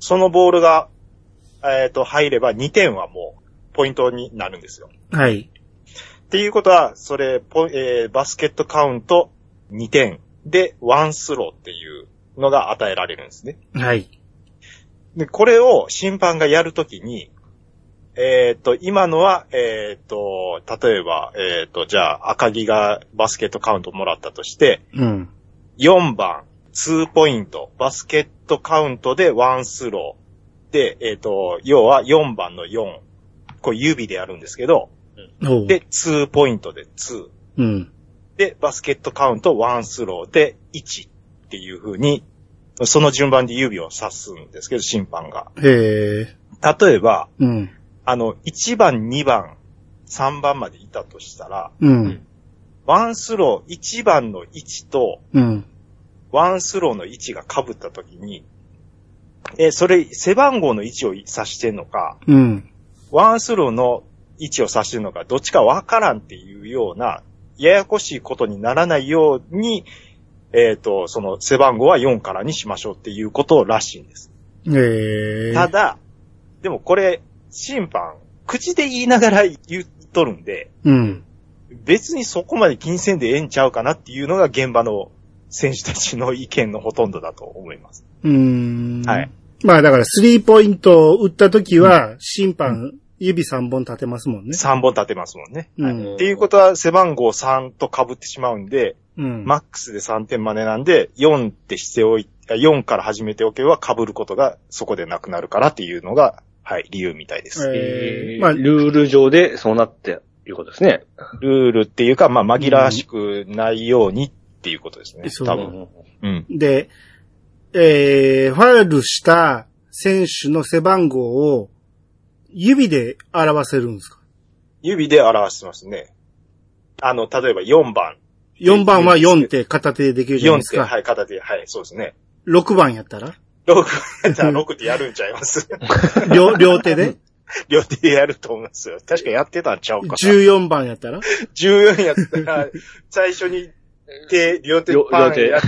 そのボールが、えっと、入ればにてんはもう、ポイントになるんですよ。 はい。 っていうことは、それ、ポえー、バスケットカウントにてんで、ワンスローっていうのが与えられるんですね。 はい。 で、これを審判がやるときに、えっと、今のは、えっと、例えば、えっと、じゃあ、赤木がバスケットカウントもらったとして、 うん。 よんばん、にポイント、バスケットカウントでワンスローで、えっと、要はよんばんのよん、これ指でやるんですけど、 うん、 で、にポイントでに。 うん。 で、バスケットカウントワンスローでいちっていう風に、その順番で指を指すんですけど、審判が。 へー。例えば、 うん。 あの、いちばん、にばん、さんばんまでいたとしたら、 うん。 ワンスローいちばんのいちと、 うん。 ワンスローのいちが被ったときに、え、それ、背番号のいちを指してんのか、 うん。 ワンスローの位置を指してるのか、どっちかわからんっていうような、ややこしいことにならないように、えっと、その背番号はよんからにしましょうっていうことらしいんです。 へー。 ただ、でもこれ、審判、口で言いながら言っとるんで、 うん。 別にそこまで気にせんでええんちゃうかなっていうのが現場の選手たちの意見のほとんどだと思います。 うーん。 はい。 まあだからスリーポイントを打ったときは、審判、指さんぼん立てますもんね。 さんぼん立てますもんね。 うんはい、っていうことは背番号さんと被ってしまうんで、 うん、 マックスでさんてんまでなんで、よんってしておいて、よんから始めておけば被ることがそこでなくなるからっていうのが、はい、理由みたいです。 えー、まあ、ルール上でそうなっていうことですね。 ルールっていうか、まあ、紛らわしくないようにっていうことですね。 うん、 多分。うん。 で、えー、ファウルした選手の背番号を指で表せるんですか？ 指で表してますね。あの、例えばよんばん。 よんばんはよんって片手でできるじゃないですか。 よんって、はい、片手で、はい、そうですね。 ろくばんやったらろくばんやったらろくってやるんちゃいます両、両手で両手でやると思いますよ。確かやってたんちゃうかな。 じゅうよんばんやったらじゅうよんやったら、最初に手、両手パンやって、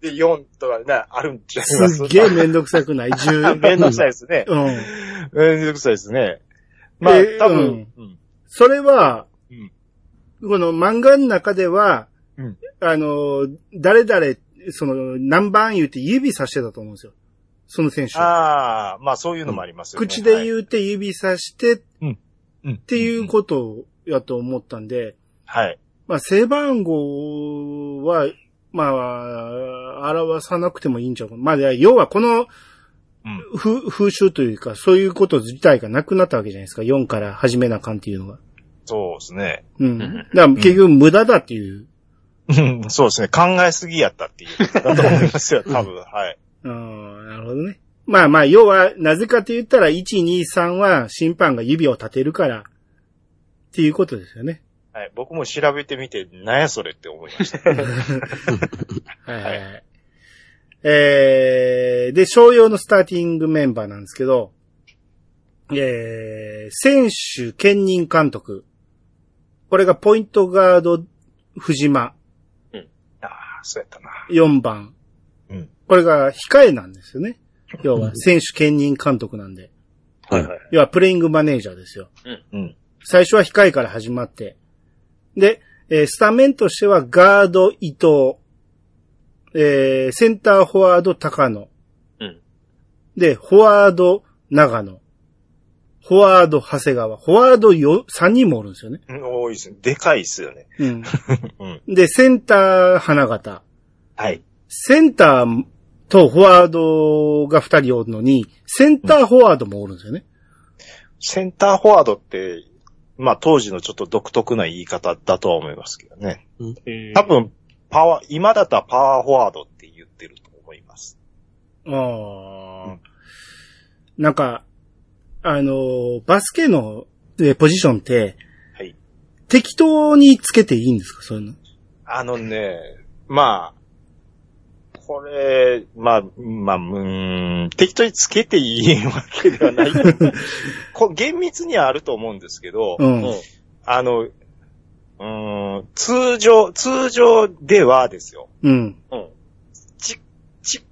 でよんとかね、あるんちゃいますすっげえめんどくさくない ?じゅうめんどくさいですね。 うん。 めんどくさいですね。まあ、 えー、 多分、 うん、それは、 うん、 この漫画の中では、 うん、 あの、誰々、その、何番言うて指さしてたと思うんですよ。その選手。 ああ、まあそういうのもありますよね。 口で言うて指さして、 うん、うん。 っていうことやと思ったんで、 はい。 まあ背番号は、まあ、表さなくてもいいんちゃうか。まあ、要はこの、うん、風、風習というか、そういうこと自体がなくなったわけじゃないですか。よんから始めなあかんっていうのが。 そうですね。 うん。だから結局無駄だっていう。 うん、そうですね。考えすぎやったっていうことだと思いますよ、多分。はい。 ああ、なるほどね。まあまあ、要は、なぜかと言ったら、いち、に、さんは審判が指を立てるから、っていうことですよね。 はい。僕も調べてみて、なんやそれって思いました。はい、 はい。えー、で、商用のスターティングメンバーなんですけど、えー、選手兼任監督。これがポイントガード、藤間。 うん。ああ、そうやったな。 よんばん。 うん。 これが控えなんですよね。要は、選手兼任監督なんで。 はいはい。 要は、プレイングマネージャーですよ。 うん。うん。 最初は控えから始まって。で、えー、スタメンとしては、ガード、伊藤。えー、センターフォワード、高野。 うん。 で、フォワード、長野。フォワード、長谷川。フォワードよ、さんにんもおるんですよね。 うん、多いですね。でかいですよね。 うん。うん、で、センター、花形。 はい。 センターとフォワードがふたりおるのに、センターフォワードもおるんですよね。 うん、センターフォワードって、まあ当時のちょっと独特な言い方だとは思いますけどね。うん、多分、パワー、今だったらパワーフォワードって言ってると思います。 ああ、うん。なんか、あの、バスケのポジションって、はい。適当につけていいんですか、そういうの。あのね、まあ、これ、まあ、まあ、うーん、適当につけていいわけではない。こ厳密にはあると思うんですけど、うん、あの、うーん、通常、通常ではですよ。 うん。 うん。ち、ち、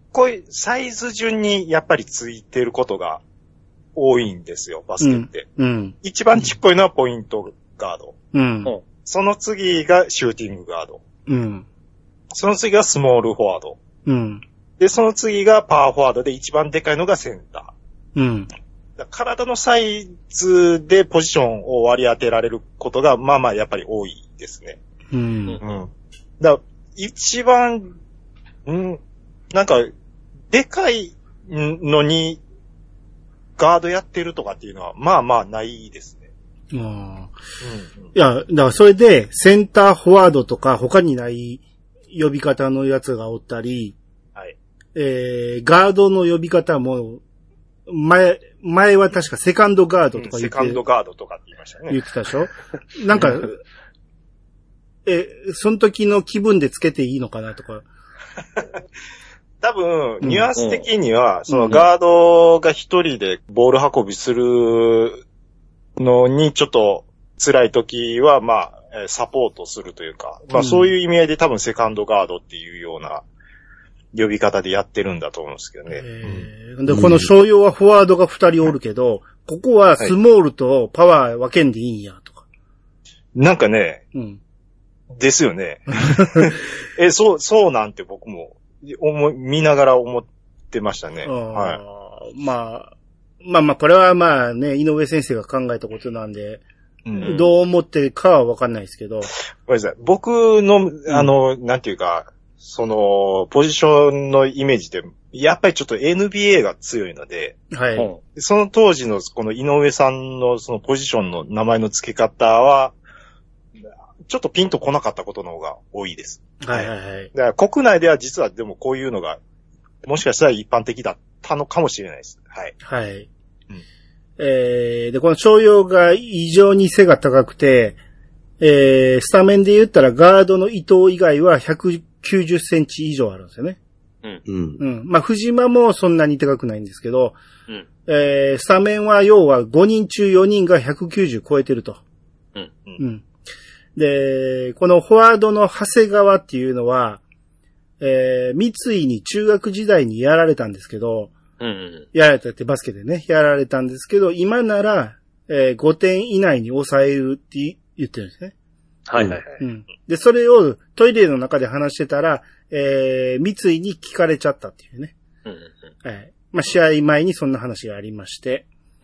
こい、サイズ順にやっぱりついてることが多いんですよ、バスケって。 うん。うん、 一番ちっこいのはポイントガード。 うん。 その次がシューティングガード。 うん。その次がスモールフォワード。 うん。 で、その次がパワーフォワードで一番でかいのがセンター。うん。 体のサイズでポジションを割り当てられることが、まあまあやっぱり多いですね。 うん。 うん。だから一番、うん、なんか、でかいのに、ガードやってるとかっていうのは、まあまあないですね。 ああ。うんうん、いや、だからそれで、センターフォワードとか他にない呼び方のやつがおったり、 はい。 えー、ガードの呼び方も、前、前は確かセカンドガードとか言って、うん、セカンドガードとかって言いましたね。 言ってたでしょなんか、え、その時の気分でつけていいのかなとか。 多分、ニュアンス的には、うん、そのガードが一人でボール運びするのにちょっと辛い時は、まあ、サポートするというか、まあそういう意味合いで多分セカンドガードっていうような呼び方でやってるんだと思うんですけどね。 えー、で、この商用はフォワードが二人おるけど、ここはスモールとパワー分けんでいいんや、とか。 なんかね、 うん、 ですよね。え、そう、そうなんて僕も思い、見ながら思ってましたね。はい。 まあ、まあまあ、これはまあね、井上先生が考えたことなんで、うん、どう思ってるかはわかんないですけど。 ごめんなさい。僕の、あの、うん、なんていうか、その、ポジションのイメージで、やっぱりちょっと エヌビーエー が強いので、 はい。 その当時のこの井上さんのそのポジションの名前の付け方は、ちょっとピンとこなかったことの方が多いです。 はいはいはい。 だから国内では実はでもこういうのが、もしかしたら一般的だったのかもしれないです。はい。 はい。うん、えー、で、この商用が異常に背が高くて、えー、スタメンで言ったらガードの伊藤以外はひゃくきゅうじゅっセンチ以上あるんですよね。 うん。うん。 うん。まあ、藤間もそんなに高くないんですけど、 うん。 えー、スタメンは要はごにん中よにんがひゃくきゅうじゅう超えてると。 うん。 うん。で、このフォワードの長谷川っていうのは、えー、三井に中学時代にやられたんですけど、 うんうん、 やられたってバスケでね、やられたんですけど、今なら、えー、ごてん以内に抑えるって言ってるんですね。 はいはいはい。 うん。で、それをトイレの中で話してたら、えー、三井に聞かれちゃったっていうね。 うんうんうん、 はい。まあ、試合前にそんな話がありまして。 うん。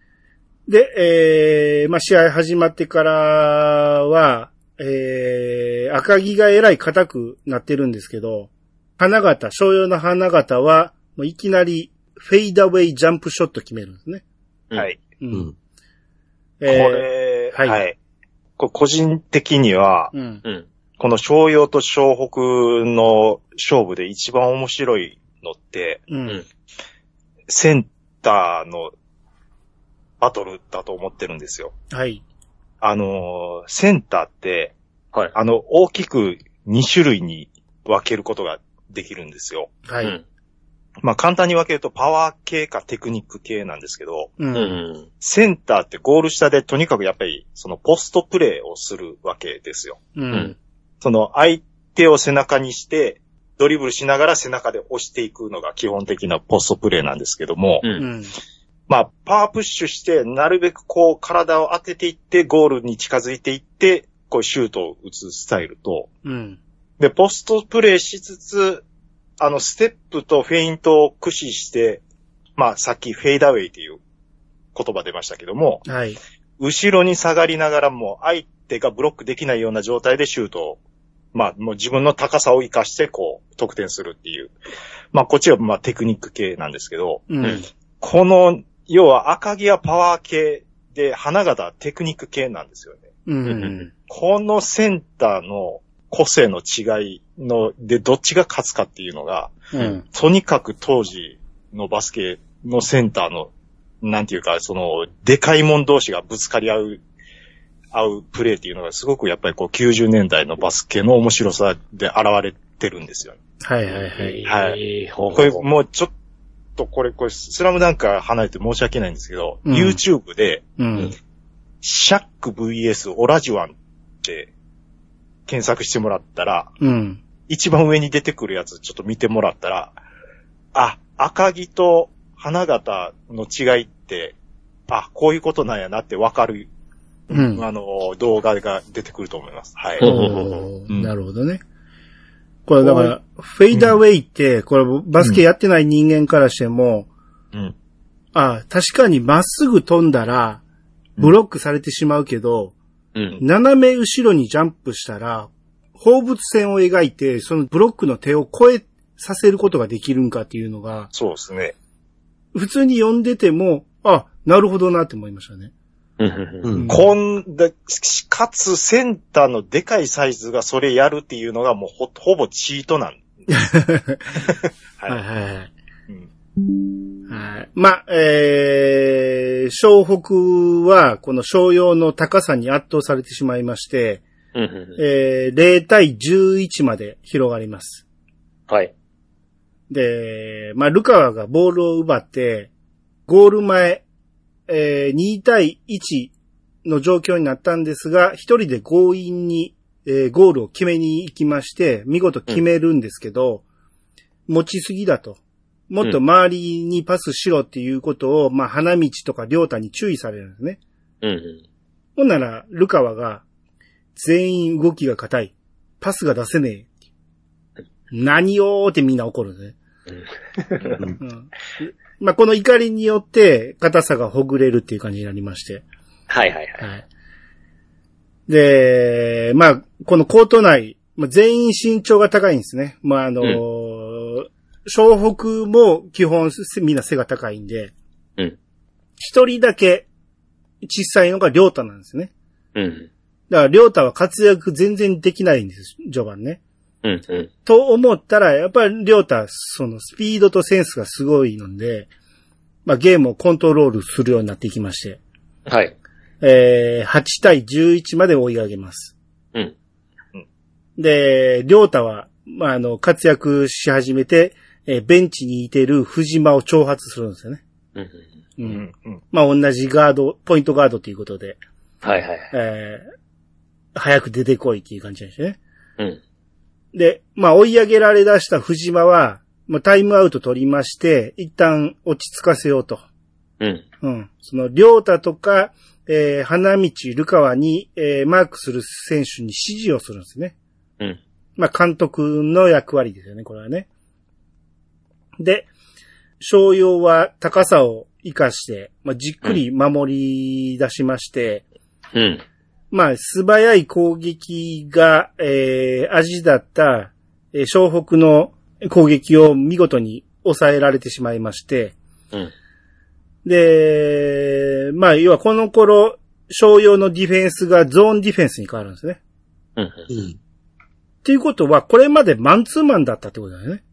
で、えー、まあ、試合始まってからは、えー、赤木がえらい硬くなってるんですけど、花形、商用の花形は、もういきなりフェイダウェイジャンプショット決めるんですね。 はい。 うん。 これ、はい、はい。これ個人的には、 うん、 この商用と湘北の勝負で一番面白いのって、 うん、 センターのバトルだと思ってるんですよ。 はい。 あの、センターって、 はい。 あの、大きくに種類に分けることができるんですよ。 はい。うん、 まあ簡単に分けるとパワー系かテクニック系なんですけど、 うん、 センターってゴール下でとにかくやっぱりそのポストプレーをするわけですよ。 うん、 その相手を背中にしてドリブルしながら背中で押していくのが基本的なポストプレーなんですけども、 うん、 まあパワープッシュしてなるべくこう体を当てていってゴールに近づいていってこうシュートを打つスタイルと、 うん、 でポストプレーしつつあの、ステップとフェイントを駆使して、まあ、さっきフェイダウェイという言葉出ましたけども、 はい。 後ろに下がりながらも、相手がブロックできないような状態でシュートを、まあ、もう自分の高さを活かして、こう、得点するっていう。まあ、こっちは、まあ、テクニック系なんですけど、 うん、 この、要は赤城はパワー系で、花形はテクニック系なんですよね。 うん、 このセンターの、個性の違いの、で、どっちが勝つかっていうのが、 うん、 とにかく当時のバスケのセンターの、なんていうか、その、でかいもん同士がぶつかり合う、合うプレーっていうのがすごくやっぱりこうきゅうじゅうねんだいのバスケの面白さで現れてるんですよ。 はいはいはい。 はい。これもうちょっとこれ、これ、スラムダンクから離れて申し訳ないんですけど、うん、YouTube で、 うん、 シャック ブイエス オラジュワンって、検索してもらったら、 うん、 一番上に出てくるやつちょっと見てもらったら、 あ、赤木と花形の違いって、あ、こういうことなんやなってわかる、うん、あの、動画が出てくると思います。はい。 うん、なるほどね。これだから、フェイダーウェイって、これバスケやってない人間からしても、うん、あ、確かにまっすぐ飛んだら、ブロックされてしまうけど、うん、斜め後ろにジャンプしたら、放物線を描いて、そのブロックの手を越えさせることができるんかっていうのが、 そうですね。 普通に読んでても、あ、なるほどなって思いましたね。 うん、こんだ、かつセンターのでかいサイズがそれやるっていうのがもう ほ, ほぼチートなんで。 はいはいはい。うんはい、まあ、えー、湘北はこの商用の高さに圧倒されてしまいまして、えー、ゼロ対じゅういちまで広がります。 はい。 で、まあ、ルカワがボールを奪って、ゴール前、えー、に対いちの状況になったんですが、一人で強引に、えー、ゴールを決めに行きまして、見事決めるんですけど、うん、持ちすぎだと。もっと周りにパスしろっていうことを、まあ、花道とか亮太に注意されるんですね。 うんうん、 ほんなら、ルカワが、全員動きが硬い。パスが出せねえ。何をーってみんな怒るね。うんうんまあ、この怒りによって、硬さがほぐれるっていう感じになりまして。 はいはいはい。はい、 で、まあ、このコート内、まあ、全員身長が高いんですね。まあ、あのー、うん湘北も基本みんな背が高いんで、 うん。 一人だけ小さいのが亮太なんですね。 うん。 だから亮太は活躍全然できないんです、序盤ね。 うんうん。 と思ったら、やっぱり亮太、そのスピードとセンスがすごいので、まあゲームをコントロールするようになっていきまして。 はい。 えー、はち対じゅういちまで追い上げます。 うん。 で、亮太は、まああの、活躍し始めて、えー、ベンチにいてる藤間を挑発するんですよね。 うん。 うんうん、まあ同じガード、ポイントガードということで。 はいはい。 えー、早く出てこいっていう感じですね。 うん。 で、まあ追い上げられ出した藤間は、まあタイムアウト取りまして、一旦落ち着かせようと。 うん。 うん。その、りょうたとか、えー、花道、ルカワに、えー、マークする選手に指示をするんですね。 うん。 まあ監督の役割ですよね、これはね。で、商用は高さを活かして、まあ、じっくり守り出しまして、 うん。 まあ、素早い攻撃が、えー、味だった、えー、湘北の攻撃を見事に抑えられてしまいまして、 うん。 で、まあ、要はこの頃、商用のディフェンスがゾーンディフェンスに変わるんですね。 うん。うん。 っていうことは、これまでマンツーマンだったってことだよね。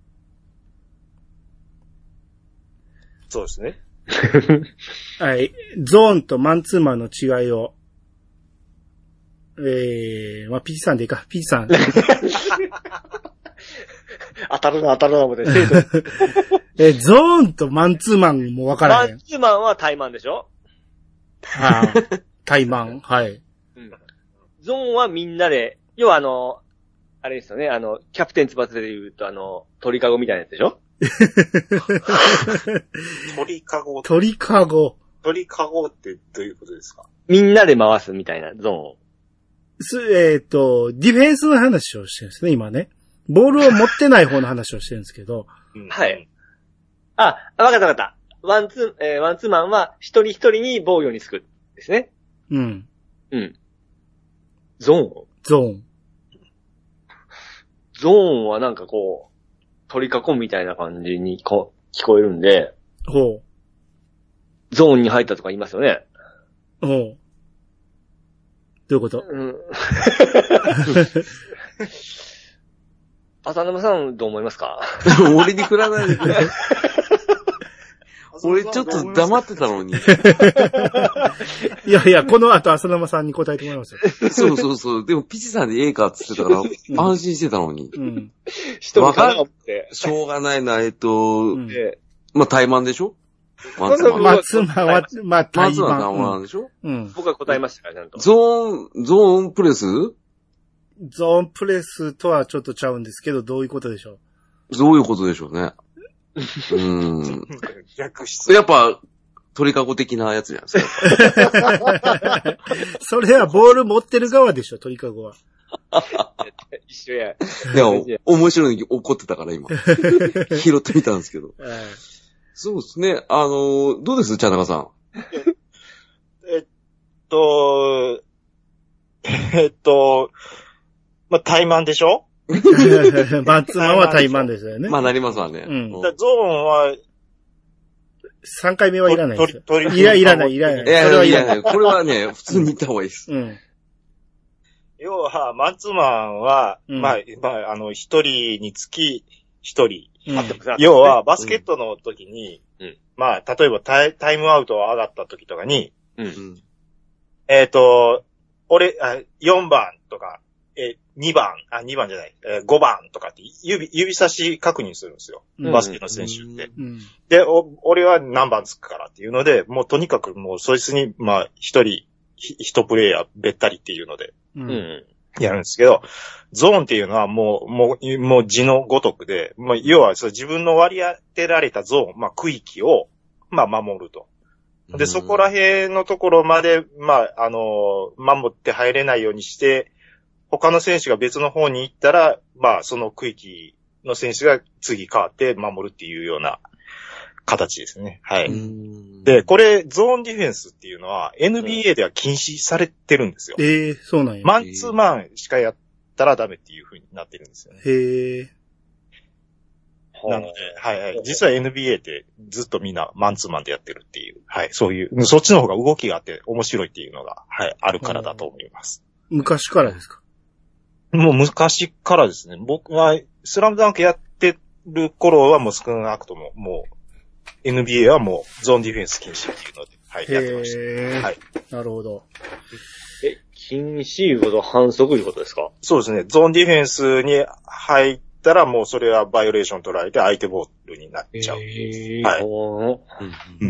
そうですね。 はい。ゾーンとマンツーマンの違いを、えー、まあ、ピチさんでいいか、ピチさん。 当たるな、当たるな、思って。 え、ゾーンとマンツーマンも分からへん。 マンツーマンはタイマンでしょ？ はあ、タイマン、はい。 うん。ゾーンはみんなで、要はあの、あれですよね、あの、キャプテン翼で言うとあの、鳥かごみたいなやつでしょ？ 鳥かご。 鳥かご。 鳥かごってどういうことですか？ みんなで回すみたいなゾーンを。 す、えっと、ディフェンスの話をしてるんですね、今ね。ボールを持ってない方の話をしてるんですけど。 うん、 はい。あ、わかったわかった。ワンツー、えー、ワンツーマンは一人一人に防御につくですね。 うん。 うん。ゾーンゾーン。 ゾーンはなんかこう、取り囲むみたいな感じにこ聞こえるんで。 ほう。 ゾーンに入ったとか言いますよね。 ほう。どういうこと？ うん。浅沼さんどう思いますか？ 俺に振らないでくれ。俺ちょっと黙ってたのに。 いやいや、この後浅沼さんに答えてもらいますよ。 そうそうそう。でもピチさんでええかって言ってたから安心してたのに。 うん。 人がかって。 しょうがないな、えっと、 うん、 まあ、怠慢でしょ？ まつまつまは、まあ、怠慢。 まずは怠慢でしょ？ うん。 僕は答えましたから、ちゃんと。 ゾーン、ゾーンプレス？ ゾーンプレスとはちょっとちゃうんですけど、どういうことでしょう？ どういうことでしょうね。 ーん。 逆質。 やっぱ、鳥かご的なやつじゃないですか。 それはボール持ってる側でしょ、鳥かごは。 一緒や。 でも、面白いのに怒ってたから今。拾ってみたんですけど。そうですね。あの、どうです茶中さん。 えっと、えっと、まあ、怠慢でしょマッツマンは怠慢ですよね。 まあなりますわね。 うん。 だゾーンは、 さんかいめはいらないですよ。 鳥鳥いら、いらない、いらない。 いや、それはいらない。これはね、普通に言った方がいいです。 うん。 要は、マンツーマンは、 うん、 まあ、まあ、あの、一人につき一人。 うん、 要は、バスケットの時に、 うん、 まあ、例えばタイ、タイムアウト上がった時とかに、 うん、 えっと、俺あ、よんばんとか、え、にばん、あ、にばんじゃない、えー、ごばんとかって指、指差し確認するんですよ。 うん、 バスケの選手って。 うん、で、 お、俺は何番つくからっていうので、もうとにかくもうそいつに、まあ、一人、一プレイヤーべったりっていうので、 うん、 やるんですけど、ゾーンっていうのはもう、もう、もう字のごとくで、まあ、要はそ自分の割り当てられたゾーン、まあ、区域を、まあ、守ると。で、そこら辺のところまで、まあ、あの、守って入れないようにして、他の選手が別の方に行ったら、まあ、その区域の選手が次変わって守るっていうような形ですね。はい。で、これ、ゾーンディフェンスっていうのは エヌビーエー では禁止されてるんですよ。 ええー、そうなんや。 マンツーマンしかやったらダメっていう風になってるんですよね。 へえ。 なので、はいはい。実は エヌビーエー ってずっとみんなマンツーマンでやってるっていう、はい、そういう、そっちの方が動きがあって面白いっていうのが、はい、あるからだと思います。 昔からですか？ もう昔からですね。僕はスラムダンクやってる頃はもう少なくとも、もう エヌビーエー はもうゾーンディフェンス禁止っていうので、はい、やってました。はい。 なるほど。 え、禁止いうことは反則いうことですか？ そうですね。ゾーンディフェンスに入ったらもうそれはバイオレーション取られて相手ボールになっちゃう。 へー、 はい。 うんうん、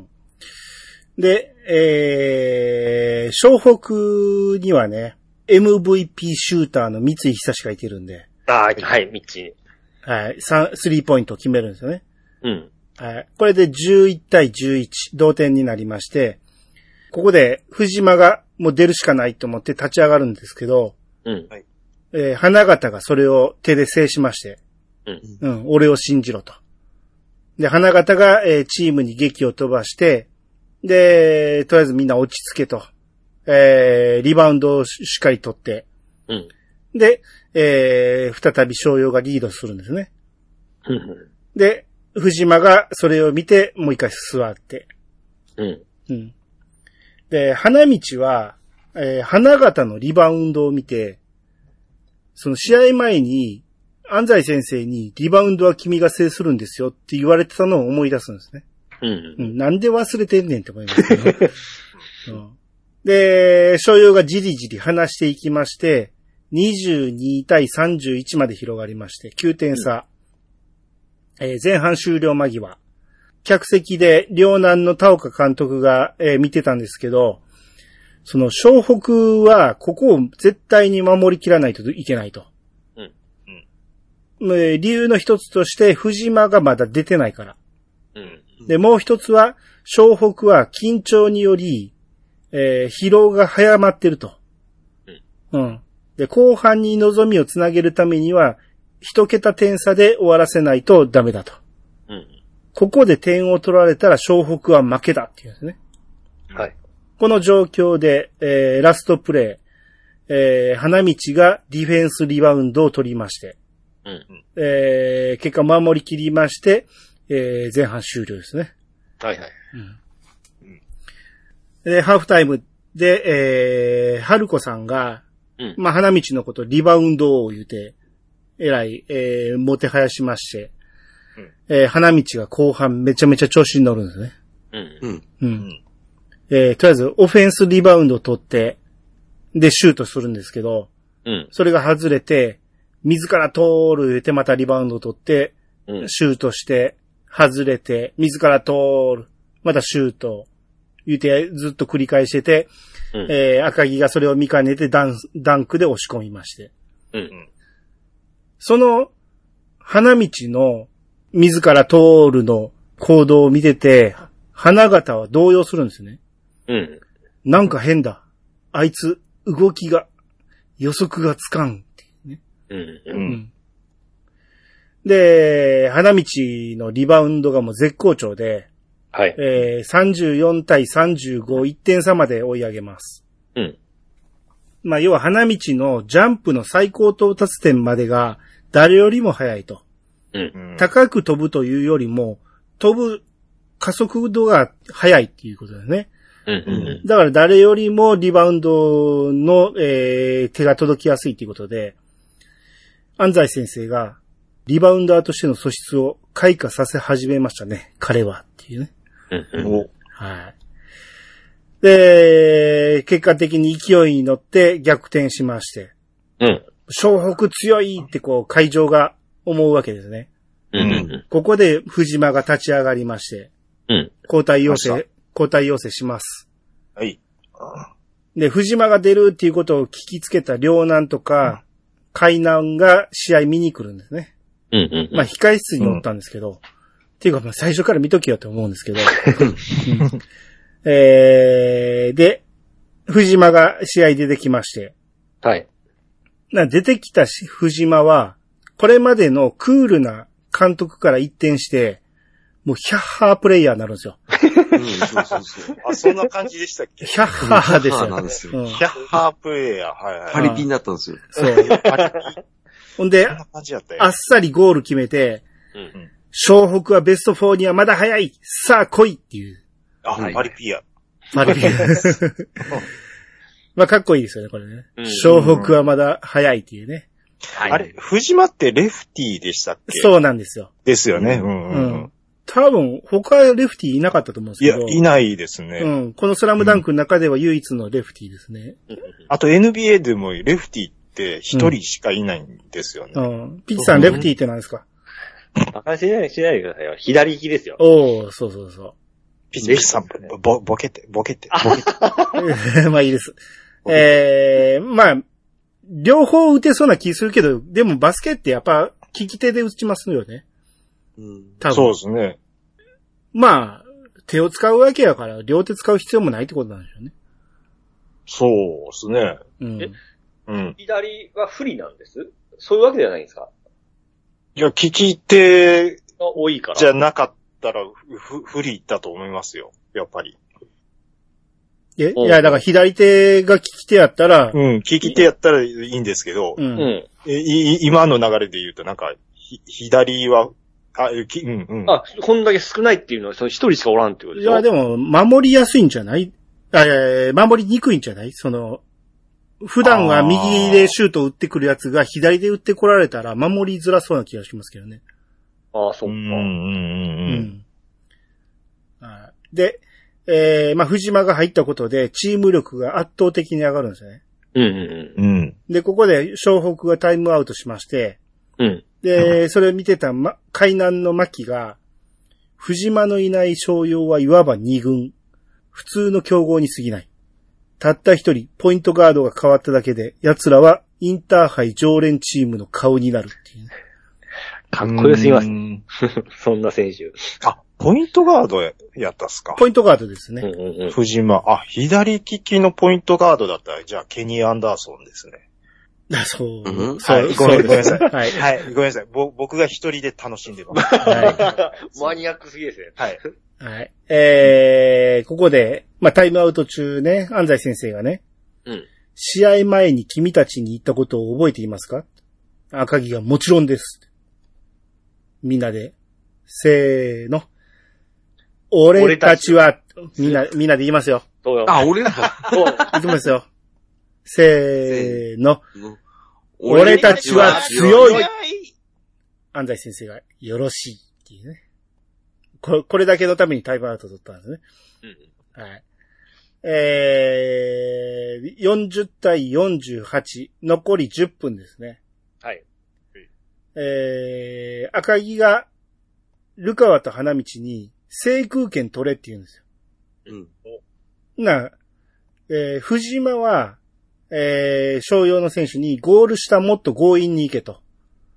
で、えー、湘北にはね、エムブイピー シューターの三井久志がいてるんで。 ああ、はい、三井。 はい、三、スリーポイントを決めるんですよね。 うん。 はい。これでじゅういち対じゅういち、同点になりまして、ここで藤島がもう出るしかないと思って立ち上がるんですけど、 うん。 えー、花形がそれを手で制しまして、うん。うん、俺を信じろと。で、花形が、えー、チームに撃を飛ばして、で、とりあえずみんな落ち着けと。えー、リバウンドをしっかり取って、 うん。 で、えー、再び商用がリードするんですね。 うん。 で、藤島がそれを見て、もう一回座って。 うん。 うん。で、花道は、えー、花形のリバウンドを見て、その試合前に、安西先生にリバウンドは君が制するんですよって言われてたのを思い出すんですね。 うん。 うん、なんで忘れてんねんって思いますけど、うん。で、商用がじりじり離していきまして、にじゅうに対さんじゅういちまで広がりまして、きゅうてん差。うん、えー、前半終了間際。客席で両南の田岡監督が、えー、見てたんですけど、その湘北はここを絶対に守りきらないといけないと。 うんうん、理由の一つとして藤間がまだ出てないから。 うん、 で、もう一つは湘北は緊張により、えー、疲労が早まってると。うん。うん。で、後半に望みをつなげるためには、一桁点差で終わらせないとダメだと。 うん。 ここで点を取られたら湘北は負けだっていうんですね。 はい。 この状況で、えー、ラストプレー、えー、花道がディフェンスリバウンドを取りまして、 うん。 えー、結果守り切りまして、えー、前半終了ですね。 はいはい。 うん。で、ハーフタイムで、えー、春子さんが、うん、まあ、花道のことリバウンドを言うて、えらい、えー、もてはやしまして、うん、えー、花道が後半めちゃめちゃ調子に乗るんですね。 うん。 うん。うん。えー、とりあえず、オフェンスリバウンドを取って、で、シュートするんですけど、 うん。 それが外れて、自ら通る言うてまたリバウンドを取って、うん、シュートして、外れて、自ら通る、またシュート、言うてずっと繰り返してて、うん、えー、赤木がそれを見かねてダン、ダンクで押し込みまして。 うん。 その、花道の自ら通るの行動を見てて、花形は動揺するんですね。 うん。 なんか変だ。あいつ、動きが、予測がつかんっていうね。 うん。 うん。で、花道のリバウンドがもう絶好調で、 はい。 えー、さんじゅうよんたいさんじゅうご、いってん差まで追い上げます。 うん。 まあ、要は花道のジャンプの最高到達点までが誰よりも速いと。 うん。 高く飛ぶというよりも、飛ぶ加速度が速いっていうことですね。 うん。 だから誰よりもリバウンドの、えー、手が届きやすいということで、安西先生がリバウンダーとしての素質を開花させ始めましたね。彼はっていうね。 うん。 はい。で、結果的に勢いに乗って逆転しまして。 うん。 湘北強いってこう会場が思うわけですね。 うん。 ここで藤間が立ち上がりまして。 うん。 交代要請、交代要請します。 はい。 で、藤間が出るっていうことを聞きつけた両南とか、海南が試合見に来るんですね。 うん。 まあ、控室におったんですけど、うん、っていうか、まあ、最初から見とけよと思うんですけど、うんえー、で、藤間が試合出てきまして、 はい。 な出てきた藤間は、これまでのクールな監督から一転して、もうヒャッハープレイヤーになるんですよ。 うん、そうそうそう。 あ、そんな感じでしたっけ？ ヒャッハーですよ。 ヒャッハーなんですよ。 うん、 ヒャッハープレイヤー。はいはい。 パリピになったんですよ。 そう。ほんで、あっさりゴール決めて、うん、湘北はベストよんにはまだ早い。さあ来いっていう。 あ、はい、パリピや。 パリピや。まあ、かっこいいですよね、これね。湘北はまだ早いっていうね。 はい、あれ、藤間ってレフティーでしたっけ？ そうなんですよ。 ですよね。うんうんうん。うん多分、他レフティーいなかったと思うんですけど。 いや、いないですね。 うん。このスラムダンクの中では唯一のレフティーですね。 うん、あと エヌビーエー でもレフティーって一人しかいないんですよね。 うん。うん、ピッチさん、レフティーって何ですか？ バカにしない、しないでくださいよ。左利きですよ。 おー、そうそうそう。 ピッチさん、ぼ、ぼけて、ぼけて、ぼけて。 まあいいです。えー、まあ、両方打てそうな気するけど、でもバスケってやっぱ、利き手で打ちますよね。 うん、 多分そうですね。 まあ、手を使うわけやから、両手使う必要もないってことなんでしょうね。 そうですね。 うん。 え、うん。左は不利なんです？そういうわけではないんですか？ いや、利き手が多いから。 じゃなかったら、ふ、不利だと思いますよ。やっぱり。 えいや、だから左手が利き手やったら。 うん、利き手やったらいいんですけど、 うん。 えい今の流れで言うと、なんか、ひ、左は、あ、き、うんうん。 あ、こんだけ少ないっていうのは、その一人しかおらんってことでしょ？ いや、でも、守りやすいんじゃないあ守りにくいんじゃないその、普段は右でシュートを打ってくるやつが左で打ってこられたら守りづらそうな気がしますけどね。 ああ、そっか。うんうんうんうんうん。で、えー、まあ、藤間が入ったことでチーム力が圧倒的に上がるんですよね。 うんうんうん。 で、ここで湘北がタイムアウトしまして、 うん。 で、それを見てた、ま、海南の牧が、藤間のいない商用はいわば二軍。普通の競合に過ぎない。たった一人、ポイントガードが変わっただけで、奴らはインターハイ常連チームの顔になるっていう、ね。 かっこよすぎます。そんな選手。 あ、ポイントガードやったっすか？ ポイントガードですね。 うんうんうん、 藤間。あ、左利きのポイントガードだったら、じゃあケニー・アンダーソンですね。 そう。 うん、 そう、 はい、ごめん、ごめんなさい。 はい。 はい、ごめんなさい。ぼ、僕が一人で楽しんでます。はい。マニアックすぎですね。 はい。 はい。えー、ここで、まあ、タイムアウト中ね、安西先生がね、 うん。 試合前に君たちに言ったことを覚えていますか？赤木がもちろんです。みんなで、せーの。俺たちは、みんな、みんなで言いますよ。 そうよ。 あ、俺ら。 そう。 言ってますよ。せーの。俺たちは強い。安西先生がよろしいっていうね。これ、これだけのためにタイムアウト取ったんですね。うん、はい。えー、よんじゅうたいよんじゅうはち、残りじゅっぷんですね。 はい。 えー、赤木が、ルカワと花道に、制空権取れって言うんですよ。うん。な、えー、藤間は、えー、商用の選手にゴール下もっと強引に行けと。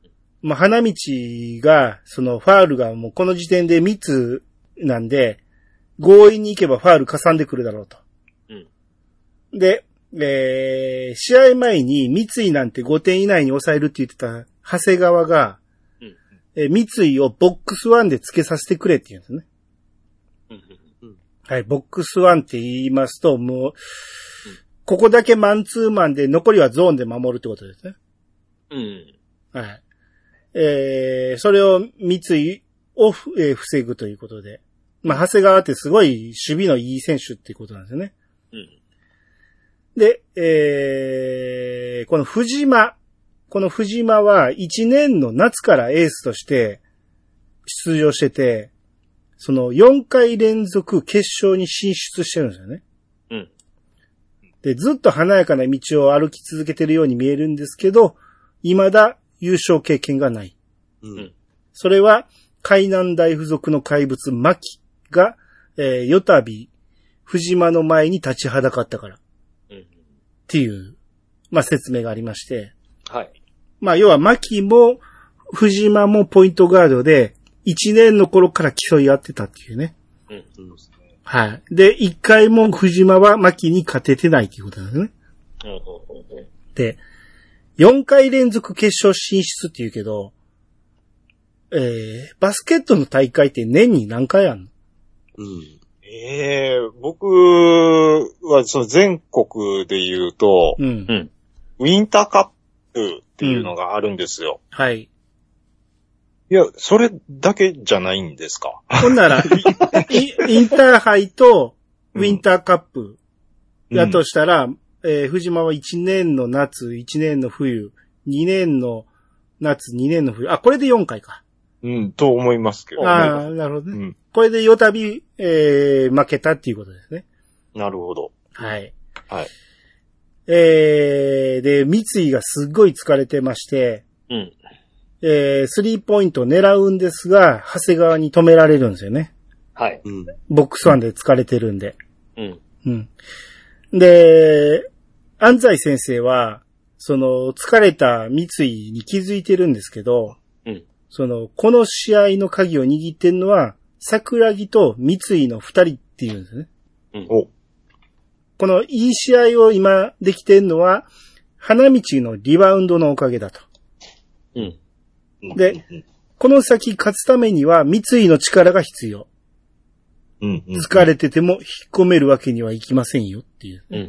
まあ、花道が、そのファールがもうこの時点でみっつなんで、強引に行けばファールかさんでくるだろうと。うん、で、えー、試合前に三井なんてごてん以内に抑えるって言ってた長谷川が、うん、えー、三井をボックスワンで付けさせてくれって言うんですね。うん、はい、ボックスワンって言いますと、もう、うん、ここだけマンツーマンで残りはゾーンで守るってことですね。うん。はい。えー、それを三井を、えー、防ぐということで。まあ、長谷川ってすごい守備のいい選手っていうことなんですよね。うん。で、えー、この藤間。この藤間はいちねんの夏からエースとして出場してて、そのよんかい連続決勝に進出してるんですよね。うん。で、ずっと華やかな道を歩き続けてるように見えるんですけど、未だ優勝経験がない。うん。それは海南大附属の怪物牧が、えー、よたび藤間の前に立ちはだかったから。うん。っていう、まあ、説明がありまして。はい。まあ、要は牧も藤間もポイントガードでいちねんの頃から競い合ってたっていうね。うん。そうですね。はい。で、一回も藤間は牧に勝ててないっていうことなんですね。うん。で、よんかい連続決勝進出って言うけど、えー、バスケットの大会って年に何回あんの？ うん。ええー、僕はその全国で言うと、うん、ウィンターカップっていうのがあるんですよ。うん、はい。いや、それだけじゃないんですか？ ほんなら、インターハイとウィンターカップだとしたら、うん、えー、藤間はいちねんの夏、いちねんの冬、にねんの夏、にねんの冬。あ、これでよんかいか。 うん、と思いますけどね。 ああ、なるほどね。うん、これでよたび、えー、負けたっていうことですね。 なるほど。 はい。はい。えー、で、三井がすっごい疲れてまして、うん。えー、スリーポイントを狙うんですが、長谷川に止められるんですよね。はい。うん。ボックスワンで疲れてるんで。うん。うん。で、安西先生は、その、疲れた三井に気づいてるんですけど、うん。その、この試合の鍵を握ってるのは、桜木と三井の二人っていうんですね。うん。お。このいい試合を今できてるのは、花道のリバウンドのおかげだと。うん。で、この先勝つためには三井の力が必要。うん。疲れてても引っ込めるわけにはいきませんよっていう。うん。うん。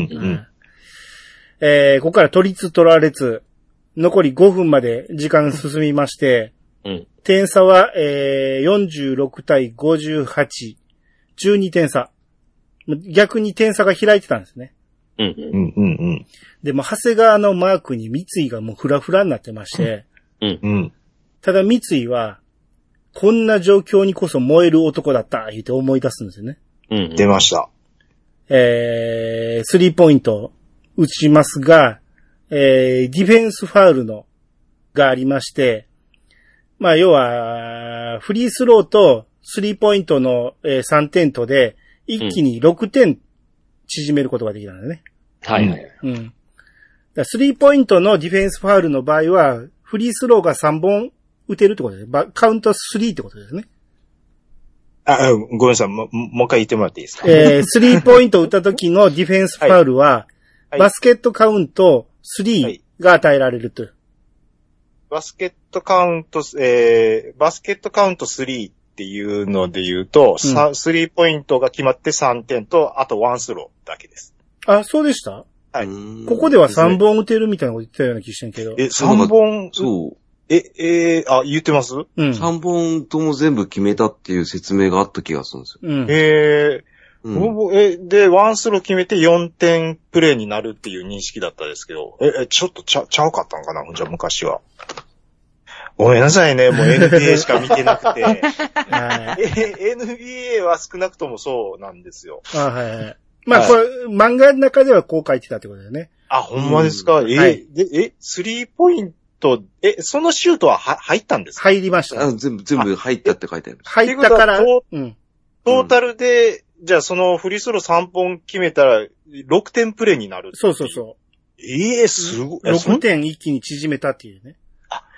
うん。えー、ここから取りつ取られつ、残りごふんまで時間進みまして、うん、点差は、えー、よんじゅうろくたいごじゅうはち、じゅうにてん差。逆に点差が開いてたんですね。うん。うん。うん。でも、長谷川のマークに三井がもうフラフラになってまして、うん。うん。ただ三井は、こんな状況にこそ燃える男だった、言って思い出すんですよね。 うん。出ました。 えー、スリーポイント打ちますが、えー、ディフェンスファウルの、がありまして、まあ、要は、フリースローとスリーポイントの、えー、さんてんとで、一気にろくてん縮めることができたんだね。はい、はい。うん。だスリーポイントのディフェンスファウルの場合は、フリースローがさんぼん打てるってことです。カウントスリーってことですね。 あ、ごめんなさい。も、もう一回言ってもらっていいですか？ えー、スリーポイント打った時のディフェンスファウルは、はい、バスケットカウントスリーが与えられると。はい、 バスケットカウント、えー、バスケットカウントスリーっていうので言うと、うん、スリーポイントが決まってさんてんと、あとワンスローだけです。 あ、そうでした？はい。ここではさんぼん打てるみたいなこと言ってたような気してんけど。 え、さんぼんそう。え、えー、あ、言ってます？ うん。さんぼんとも全部決めたっていう説明があった気がするんですよ。 うん。えー、うん、え、で、ワンスロー決めてよんてんプレイになるっていう認識だったですけど、え、えちょっとちゃ、ちゃうかったんかなじゃあ昔は。ごめんなさいね、もう エヌビーエー しか見てなくて。エヌビーエー は少なくともそうなんですよ。 あ、はいはい。まあ、はい、これ、漫画の中ではこう書いてたってことだよね。 あ、ほんまですか、うん、え、はい、で、え、スリーポイント、え、そのシュートはは入ったんですか？ 入りました。 あ全部、全部入ったって書いてある。 入ったから、 トータルで、うんじゃあそのフリースローさんぼん決めたらろくてんプレイになる。 そうそうそう。 ええー、すごい。 ろくてん一気に縮めたっていうね。 あ、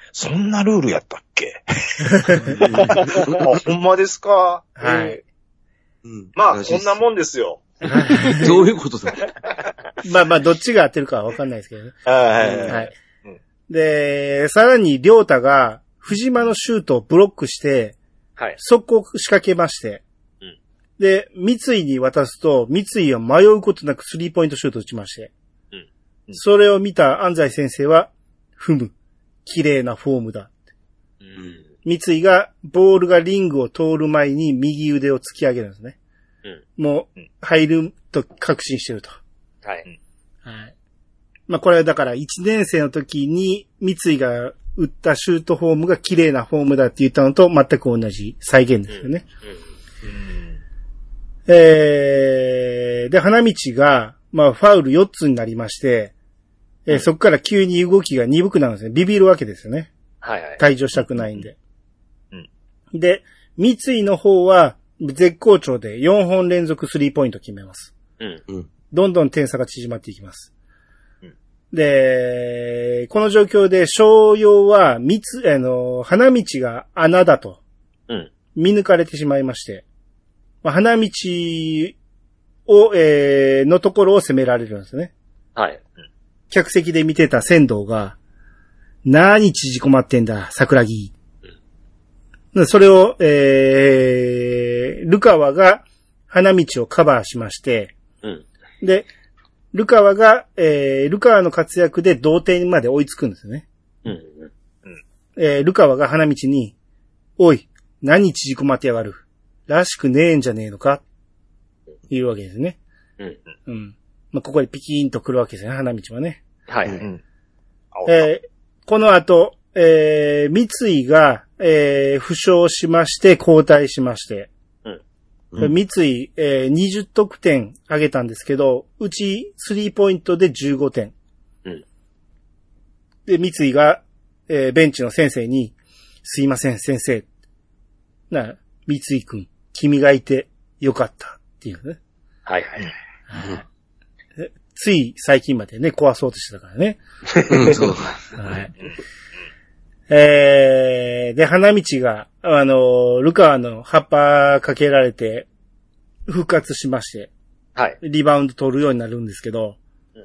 そんなルールやったっけあ、ほんまですか。 はい。 うん、まあ、こんなもんですよ。 どういうことだまあまあ、どっちが合ってるかはわかんないですけどね。 はいはいはい。 で、さらに、りょうたが、藤間のシュートをブロックして、はい。速攻仕掛けまして、うん。で、三井に渡すと、三井は迷うことなくスリーポイントシュートを打ちまして、うん。うん、それを見た安西先生は、踏む。綺麗なフォームだ。うん。三井が、ボールがリングを通る前に右腕を突き上げるんですね。うん。もう、入ると確信してると。 はい。 はい。まあ、これはだからいちねん生の時に三井が打ったシュートフォームが綺麗なフォームだって言ったのと全く同じ再現ですよね。うんうん、えー、で、花道が、まあ、ファウルよっつになりまして、えーうん、そこから急に動きが鈍くなるんですね。ビビるわけですよね。 はいはい。 退場したくないんで。うん、で、三井の方は絶好調でよんほん連続スリーポイント決めます。うんうん、どんどん点差が縮まっていきます。で、この状況で商用は、みつ、あの、花道が穴だと、うん、見抜かれてしまいまして、まあ、花道を、えー、のところを攻められるんですね。 はい。 客席で見てた仙道が、何縮こまってんだ、桜木。うん、それを、えー、ルカワが花道をカバーしまして、うん、で、ルカワが、えー、ルカワの活躍で同点まで追いつくんですよね。うんうんえー、ルカワが花道に、おい、何縮こまってやがる。らしくねえんじゃねえのか言うわけですね。うんうん。まあ、ここでピキーンと来るわけですね、花道はね。 はい。うんえー、この後、えー、三井が、えー、負傷しまして交代しまして、うん、三井、えー、にじゅってんてん上げたんですけど、うちスリーポイントでじゅうごてん。うん、で、三井が、えー、ベンチの先生に、すいません、先生。な、三井くん、君がいてよかったっていうね。 はいはい。 うん、つい最近までね、壊そうとしてたからね。 うん、そう。 はい。えー、で、花道が、あの、ルカワの葉っぱかけられて、復活しまして、 はい。 リバウンド取るようになるんですけど、うん、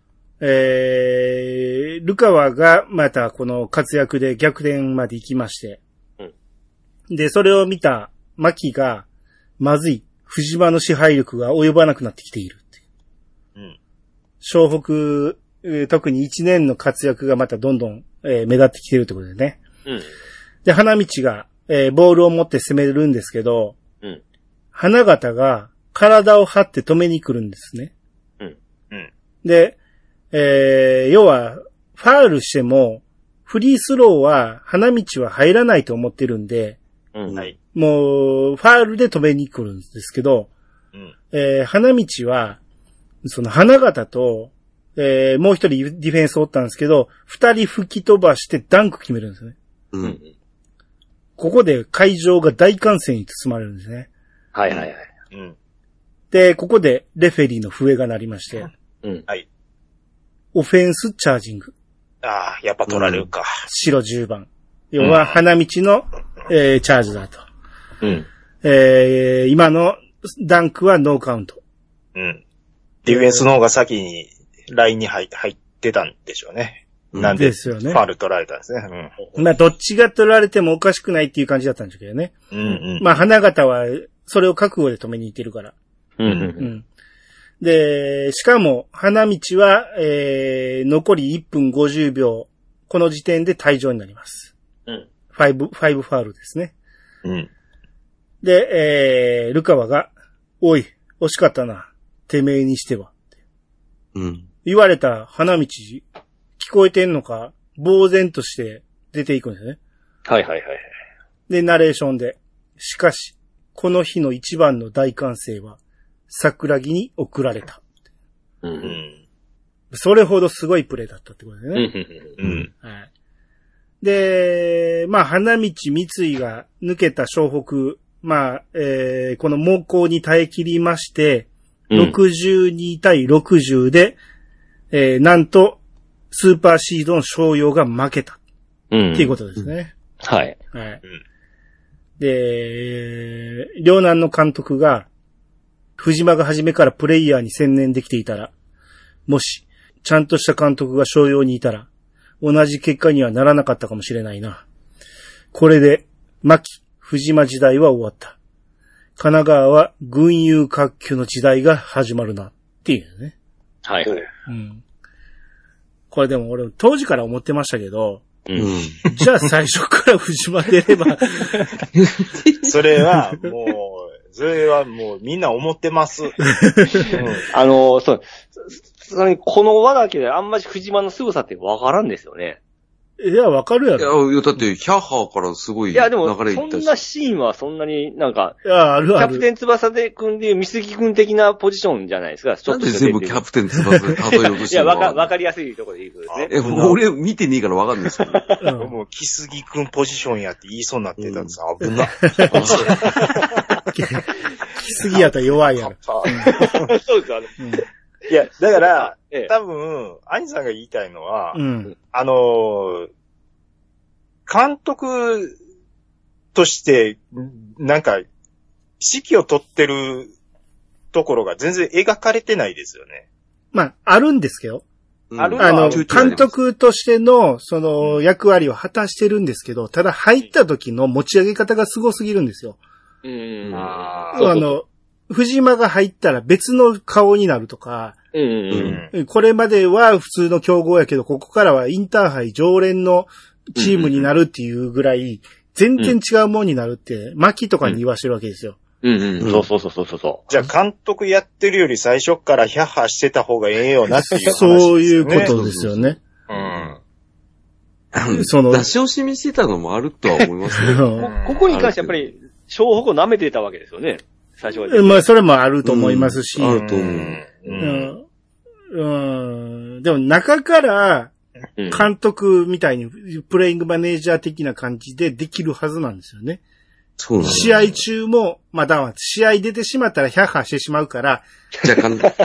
えー、ルカワがまたこの活躍で逆転まで行きまして、うん、で、それを見たマキが、まずい、藤間の支配力が及ばなくなってきているって。うん。湘北、特にいちねんの活躍がまたどんどん、えー、目立ってきてるってことでね。うん。で、花道が、えー、ボールを持って攻めるんですけど、うん。花形が体を張って止めに来るんですね。うん。うん。で、えー、要は、ファールしても、フリースローは花道は入らないと思ってるんで、うん。はい。もう、ファールで止めに来るんですけど、うん。えー、花道は、その花形と、えー、もう一人ディフェンスおったんですけど、二人吹き飛ばしてダンク決めるんですね。うん。ここで会場が大歓声に包まれるんですね。 はいはいはい。うん。 で、ここでレフェリーの笛が鳴りまして。うん。はい。オフェンスチャージング。 ああ、やっぱ取られるか。うん、 白じゅうばん。要は花道の、えー、チャージだと。 うん。 えー、今のダンクはノーカウント。 うん。ディフェンスの方が先にラインに入ってたんでしょうね。なんで、ファール取られたんですね。 うん。まあ、どっちが取られてもおかしくないっていう感じだったんですけどね。うんうん。まあ、花形は、それを覚悟で止めに行ってるから。うんうんうん。で、しかも、花道は、えー、残りいっぷんごじゅうびょう。この時点で退場になります。うん。ファイブ、ファイブファールですね。うん。で、えー、ルカワが、おい、惜しかったな。てめえにしては。うん。言われた花道、聞こえてんのか、呆然として出ていくんですね。 はいはいはい。 で、ナレーションで、しかし、この日の一番の大歓声は、桜木に送られた。うんうん、それほどすごいプレーだったってことですね。うんうんはい、で、まあ、花道三井が抜けた湘北、まあ、えー、この猛攻に耐え切りまして、ろくじゅうにたいろくじゅうで、えー、なんと、スーパーシードの商用が負けた。 うん。 っていうことですね。 はい。 はい。で、両南の監督が、藤間が初めからプレイヤーに専念できていたら、もし、ちゃんとした監督が商用にいたら、同じ結果にはならなかったかもしれないな。これで、牧、藤間時代は終わった。神奈川は群雄割拠の時代が始まるな、っていうね。 はいはい。 うん。これでも俺、当時から思ってましたけど、 うん。 じゃあ最初から藤間出れば。 それは、もう、それはもうみんな思ってます。うん、 あの、そう、さらにこの輪だけであんまり藤間の凄さってわからんですよね。 いや、わかるやろ。 いや、だって、ヒャッハーからすごい流れいったし。いや、でも、 そんなシーンはそんなになんか、 いや、あるある。 キャプテン翼で組んでいう三杉君的なポジションじゃないですか。 ちょっとなんで全部キャプテン翼で例えようとしてるの？ いや、わか、わかりやすいところでいいことですね。 え、もう俺見てねえからわかんないですけど。 うん、もう、木杉君ポジションやって言いそうになってたんです。うん、危な。 木杉やったら弱いやろ。 そうですよね。 うんいや、だから、ええ、多分、兄さんが言いたいのは、うん、あの、監督として、なんか、指揮を取ってるところが全然描かれてないですよね。 まあ、あるんですけど。 うん、あるあの、監督としての、その、役割を果たしてるんですけど、ただ入った時の持ち上げ方がすごすぎるんですよ。 うん。 ああの、藤間が入ったら別の顔になるとか、 うんうん、 これまでは普通の競合やけど、ここからはインターハイ常連のチームになるっていうぐらい、全然違うもんになるって、牧とかに言わしてるわけですよ。 うんうんうん、そうそうそうそうそう。 じゃあ監督やってるより最初からヒャッハしてた方がええよなっていう話ですね。そういうことですよね。 うん。 その。 出し惜しみしてたのもあるとは思いますけど。 こ, ここに関してやっぱり、湘北を舐めてたわけですよね。最初は。 まあ、それもあると思いますし。 うん、あると思う。 うんうん、でも中から監督みたいにプレイングマネージャー的な感じでできるはずなんですよね。 そうなんです。 試合中も、まだ試合出てしまったらヒャッハーしてしまうから。 若干。 ヒャ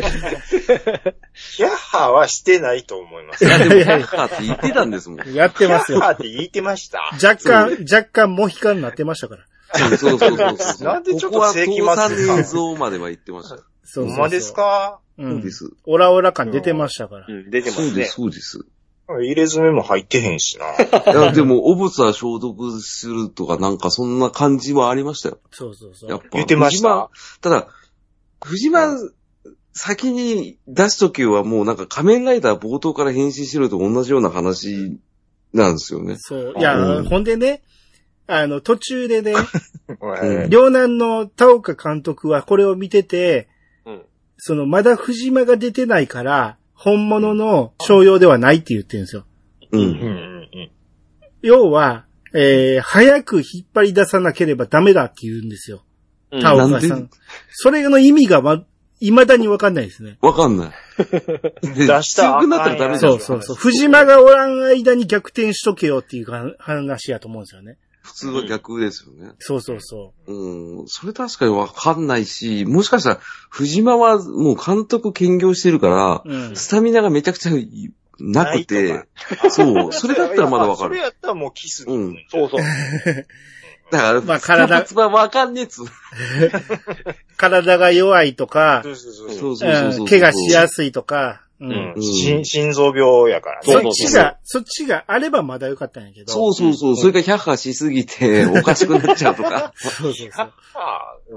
ッハーはしてないと思います。 いやでもヒャッハーって言ってたんですもん。 やってますよ。 ヒャッハーって言ってました。 若干、若干モヒカンになってましたから。 そうそうそうそう。 なんでちょっと世紀末ここは倒産映像までは言ってました。 そうそうそう。 ほんまですか？ そうです。 オラオラ感出てましたから。 うん、出てますね。 そうです、そうです。 入れ墨も入ってへんしな。 いや、でも、汚物は消毒するとかなんかそんな感じはありましたよ。 そうそうそう。 やっぱ言ってました。 ただ、藤間、先に出しとけはもうなんか仮面ライダー冒頭から変身しろと同じような話なんですよね。 そう。いや、うん、ほんでね、あの、途中でね、 うん、 両南の田岡監督はこれを見てて、 うん、 その、まだ藤間が出てないから、本物の商用ではないって言ってるんですよ。 うん。 うんうん、 要は、えー、早く引っ張り出さなければダメだって言うんですよ。 うん、 田岡さん。それの意味がま、未だにわかんないですね。 わかんない。 出した強くなったらダメだ。 そうそうそう。藤間がおらん間に逆転しとけよっていう話やと思うんですよね。 普通は逆ですよね。 うん、そうそうそう。 うん。それ確かにわかんないし、もしかしたら、藤間はもう監督兼業してるから、うん、スタミナがめちゃくちゃなくて、そう。それだったらまだわかる。 それやったらもうキスに。 うん。 そうそう。 だから、まあ体、はわかんねえつ。 体が弱いとか、 そうそうそうそうそうそう。 怪我しやすいとか、 うんうん、心臓病やからね。 そっちが、そっちがあればまだよかったんやけど。 そうそうそう。それがヒャッハーしすぎておかしくなっちゃうとか。 そうそうそう。 うん、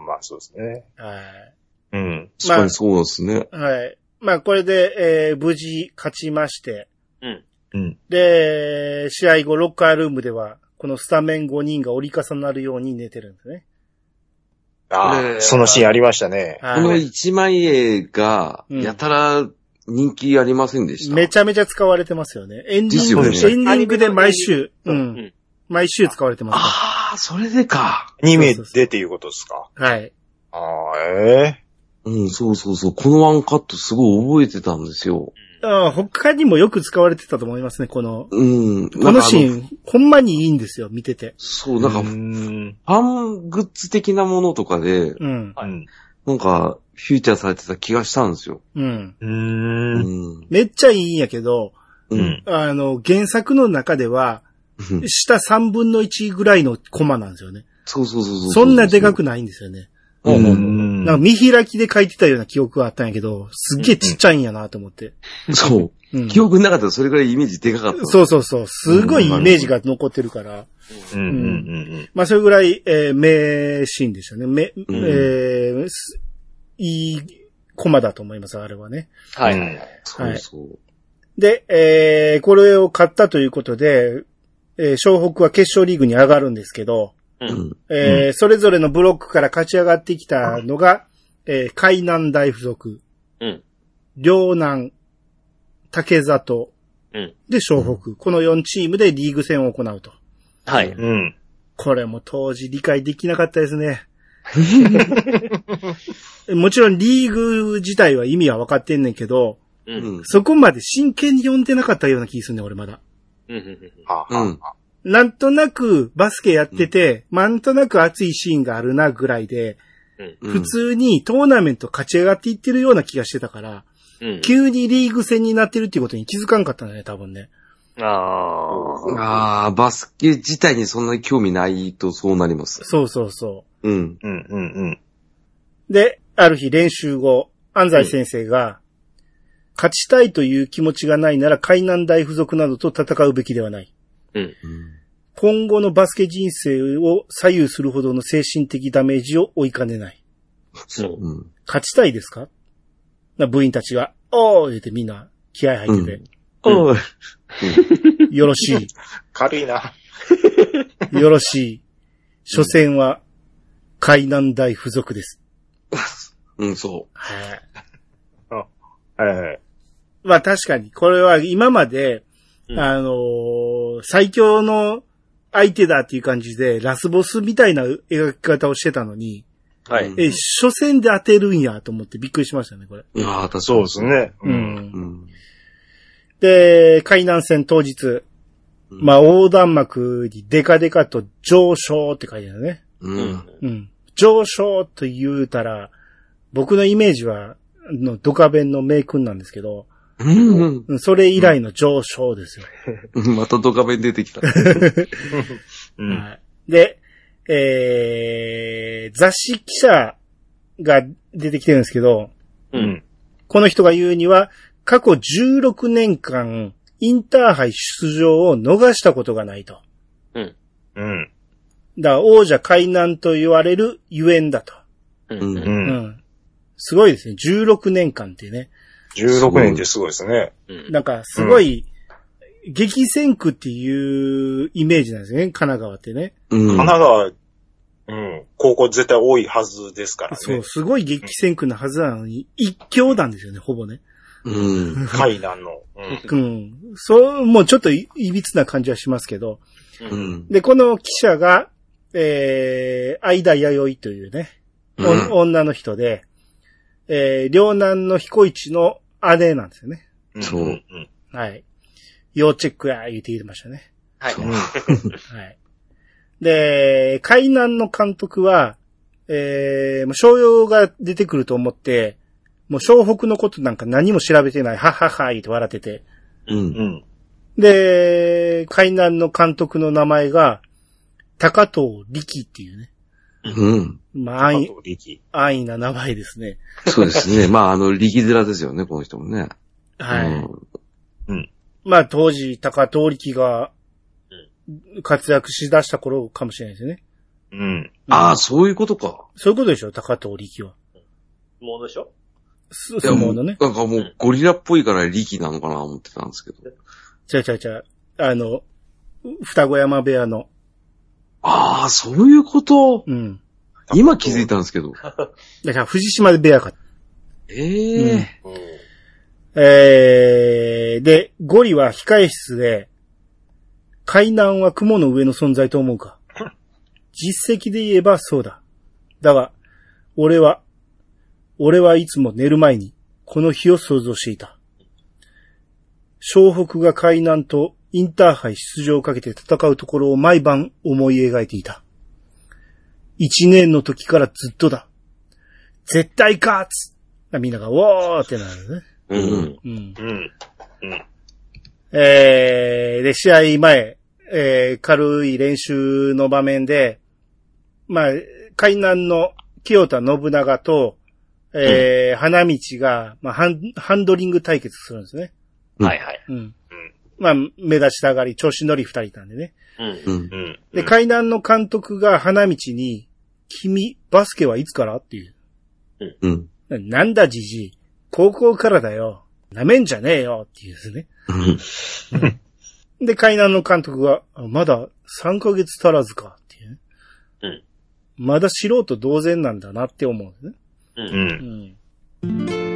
まあそうですね。 はい。 うん。 確かにそうですね。 まあ、はい。まあこれで、えー、無事勝ちまして。 うん。 うん。 で、試合後ロッカールームでは、このスタメンごにんが折り重なるように寝てるんですね。 ああ、そのシーンありましたね。 この一枚絵が、やたら人気ありませんでした。 うん、めちゃめちゃ使われてますよね。エンディング、ね、エンディングで毎週、うん、うん。毎週使われてます。 ああ、それでか。 アニメでっていうことですか。 はい。 ああ、ええー。うん、そうそうそう。このワンカットすごい覚えてたんですよ。 ああ、他にもよく使われてたと思いますね、この。 うん。 このシーン、ほんまにいいんですよ、見てて。 そう、なんか、ファングッズ的なものとかで、 うん。 なんか、フューチャーされてた気がしたんですよ。 うん。 うん。 めっちゃいいんやけど、 うん、あの、原作の中では、下さんぶんのいちぐらいのコマなんですよね。 そうそうそうそう。 そんなでかくないんですよね。 うん。 なんか見開きで書いてたような記憶があったんやけど、すっげえちっちゃいんやなと思って。 うん、そう、うん。記憶の中ではそれぐらいイメージでかかった。 そうそうそう。すごいイメージが残ってるから。 うんうんうんうん、 まあそれぐらい、えー、名シーンでしたね。め、うん、えー、いいコマだと思います、あれはね。 はい。 うん、そうそう。 で、えー、これを買ったということで、えー、湘北は決勝リーグに上がるんですけど、 うんえー、それぞれのブロックから勝ち上がってきたのが、えー、海南大附属、 うん、 両南、竹里、 うん、 で湘北、うん。このよんチームでリーグ戦を行うと。 はい。 うん。 これも当時理解できなかったですね。もちろんリーグ自体は意味は分かってんねんけど、 うん、 そこまで真剣に読んでなかったような気がするね、俺まだ。 うんうんうんなんとなくバスケやってて、うん、なんとなく熱いシーンがあるなぐらいで、うん、普通にトーナメント勝ち上がっていってるような気がしてたから、うん、急にリーグ戦になってるっていうことに気づかんかったんだね、多分ね。 ああ。ああ、バスケ自体にそんなに興味ないとそうなります。 そうそうそう。うん。 うんうんうん。 で、ある日練習後、安西先生が、うん、勝ちたいという気持ちがないなら海南大附属などと戦うべきではない。 うん、 今後のバスケ人生を左右するほどの精神的ダメージを負いかねない。 そう。うん、 勝ちたいですか？な部員たちが、おー言ってみんな気合入ってて。 うん、おーよろしい。 軽いな。 よろしい。初戦は海南大附属です。 うん、そう。 はい。 はいはい。 まあ確かに、これは今まで、うん、あのー、最強の相手だっていう感じで、ラスボスみたいな描き方をしてたのに、 はい。 え、初戦で当てるんやと思ってびっくりしましたね、これ。 ああ、確かに。 そうですね。 うん。うん、で、海南戦当日、うん、まあ横断幕にデカデカと上昇って書いてあるね。 うん。 うん。上昇と言うたら、僕のイメージは、のドカベンの名君なんですけど、 うん、 それ以来の上昇ですよ。 またドカベン出てきた。 うん、 で、えー、雑誌記者が出てきてるんですけど、 うん、 この人が言うには、過去じゅうろくねんかんインターハイ出場を逃したことがないと。 うん。 うん。 だから王者海南と言われるゆえんだと。 うん。うん。 うん。すごいですね。じゅうろくねんかんってね。 じゅうろくねんってすごいですね。 なんか、すごい、激戦区っていうイメージなんですよね、神奈川ってね。 うん、 神奈川、うん、高校絶対多いはずですからね。 そう、すごい激戦区なはずなのに、一強なんですよね、ほぼね。 うん。 海南の。 うん。うん。そう、もうちょっといびつな感じはしますけど。 うん。 で、この記者が、えー、相田弥生というね、うん、女の人で、えー、両南の彦一の姉なんですよね。 そう。 はい。要チェックや、言って言ってましたね。 はい。 はい。で、海南の監督は、えー、もう商用が出てくると思って、もう湘北のことなんか何も調べてない、はっはっはーって笑ってて。 うん。うん。 で、海南の監督の名前が、高藤力っていうね。 うん。 まあ、安易、安易な名前ですね。 そうですね。まあ、あの、力面ですよね、この人もね。 はい。 うん。うん、 まあ、当時、高藤力が、活躍しだした頃かもしれないですね。 うん。 ああ、そういうことか。 そういうことでしょ、高藤力は。 ものでしょ相撲のね。 なんかもう、ゴリラっぽいから力なのかな思ってたんですけど。 ちゃちゃちゃ、あの、双子山部屋の。 ああ、そういうこと。 うん。 今気づいたんですけど。 だから藤島部屋か。 ええーうん。えー、で、ゴリは控え室で、海南は雲の上の存在と思うか。実績で言えばそうだ。だが、俺は、俺はいつも寝る前に、この日を想像していた。湘北が海南とインターハイ出場をかけて戦うところを毎晩思い描いていた。一年の時からずっとだ。絶対勝つみんなが、ウォーってなるね。 うん。 うん。 うん。うん。 えー、で、試合前、えー、軽い練習の場面で、まあ、海南の清田信長と、えー、うん、花道が、まあハン、ハンドリング対決するんですね。 はいはい。 うん。まあ、目立ちたがり、調子乗り二人いたんでね。 うん。 で、海南の監督が花道に、君、バスケはいつからっていう。 うん。 なんだじじい、高校からだよ。なめんじゃねえよっていうですね。うん、で、海南の監督が、まださんかげつ足らずかっていう、ね。 うん。 まだ素人同然なんだなって思うんですね。 うん。うん。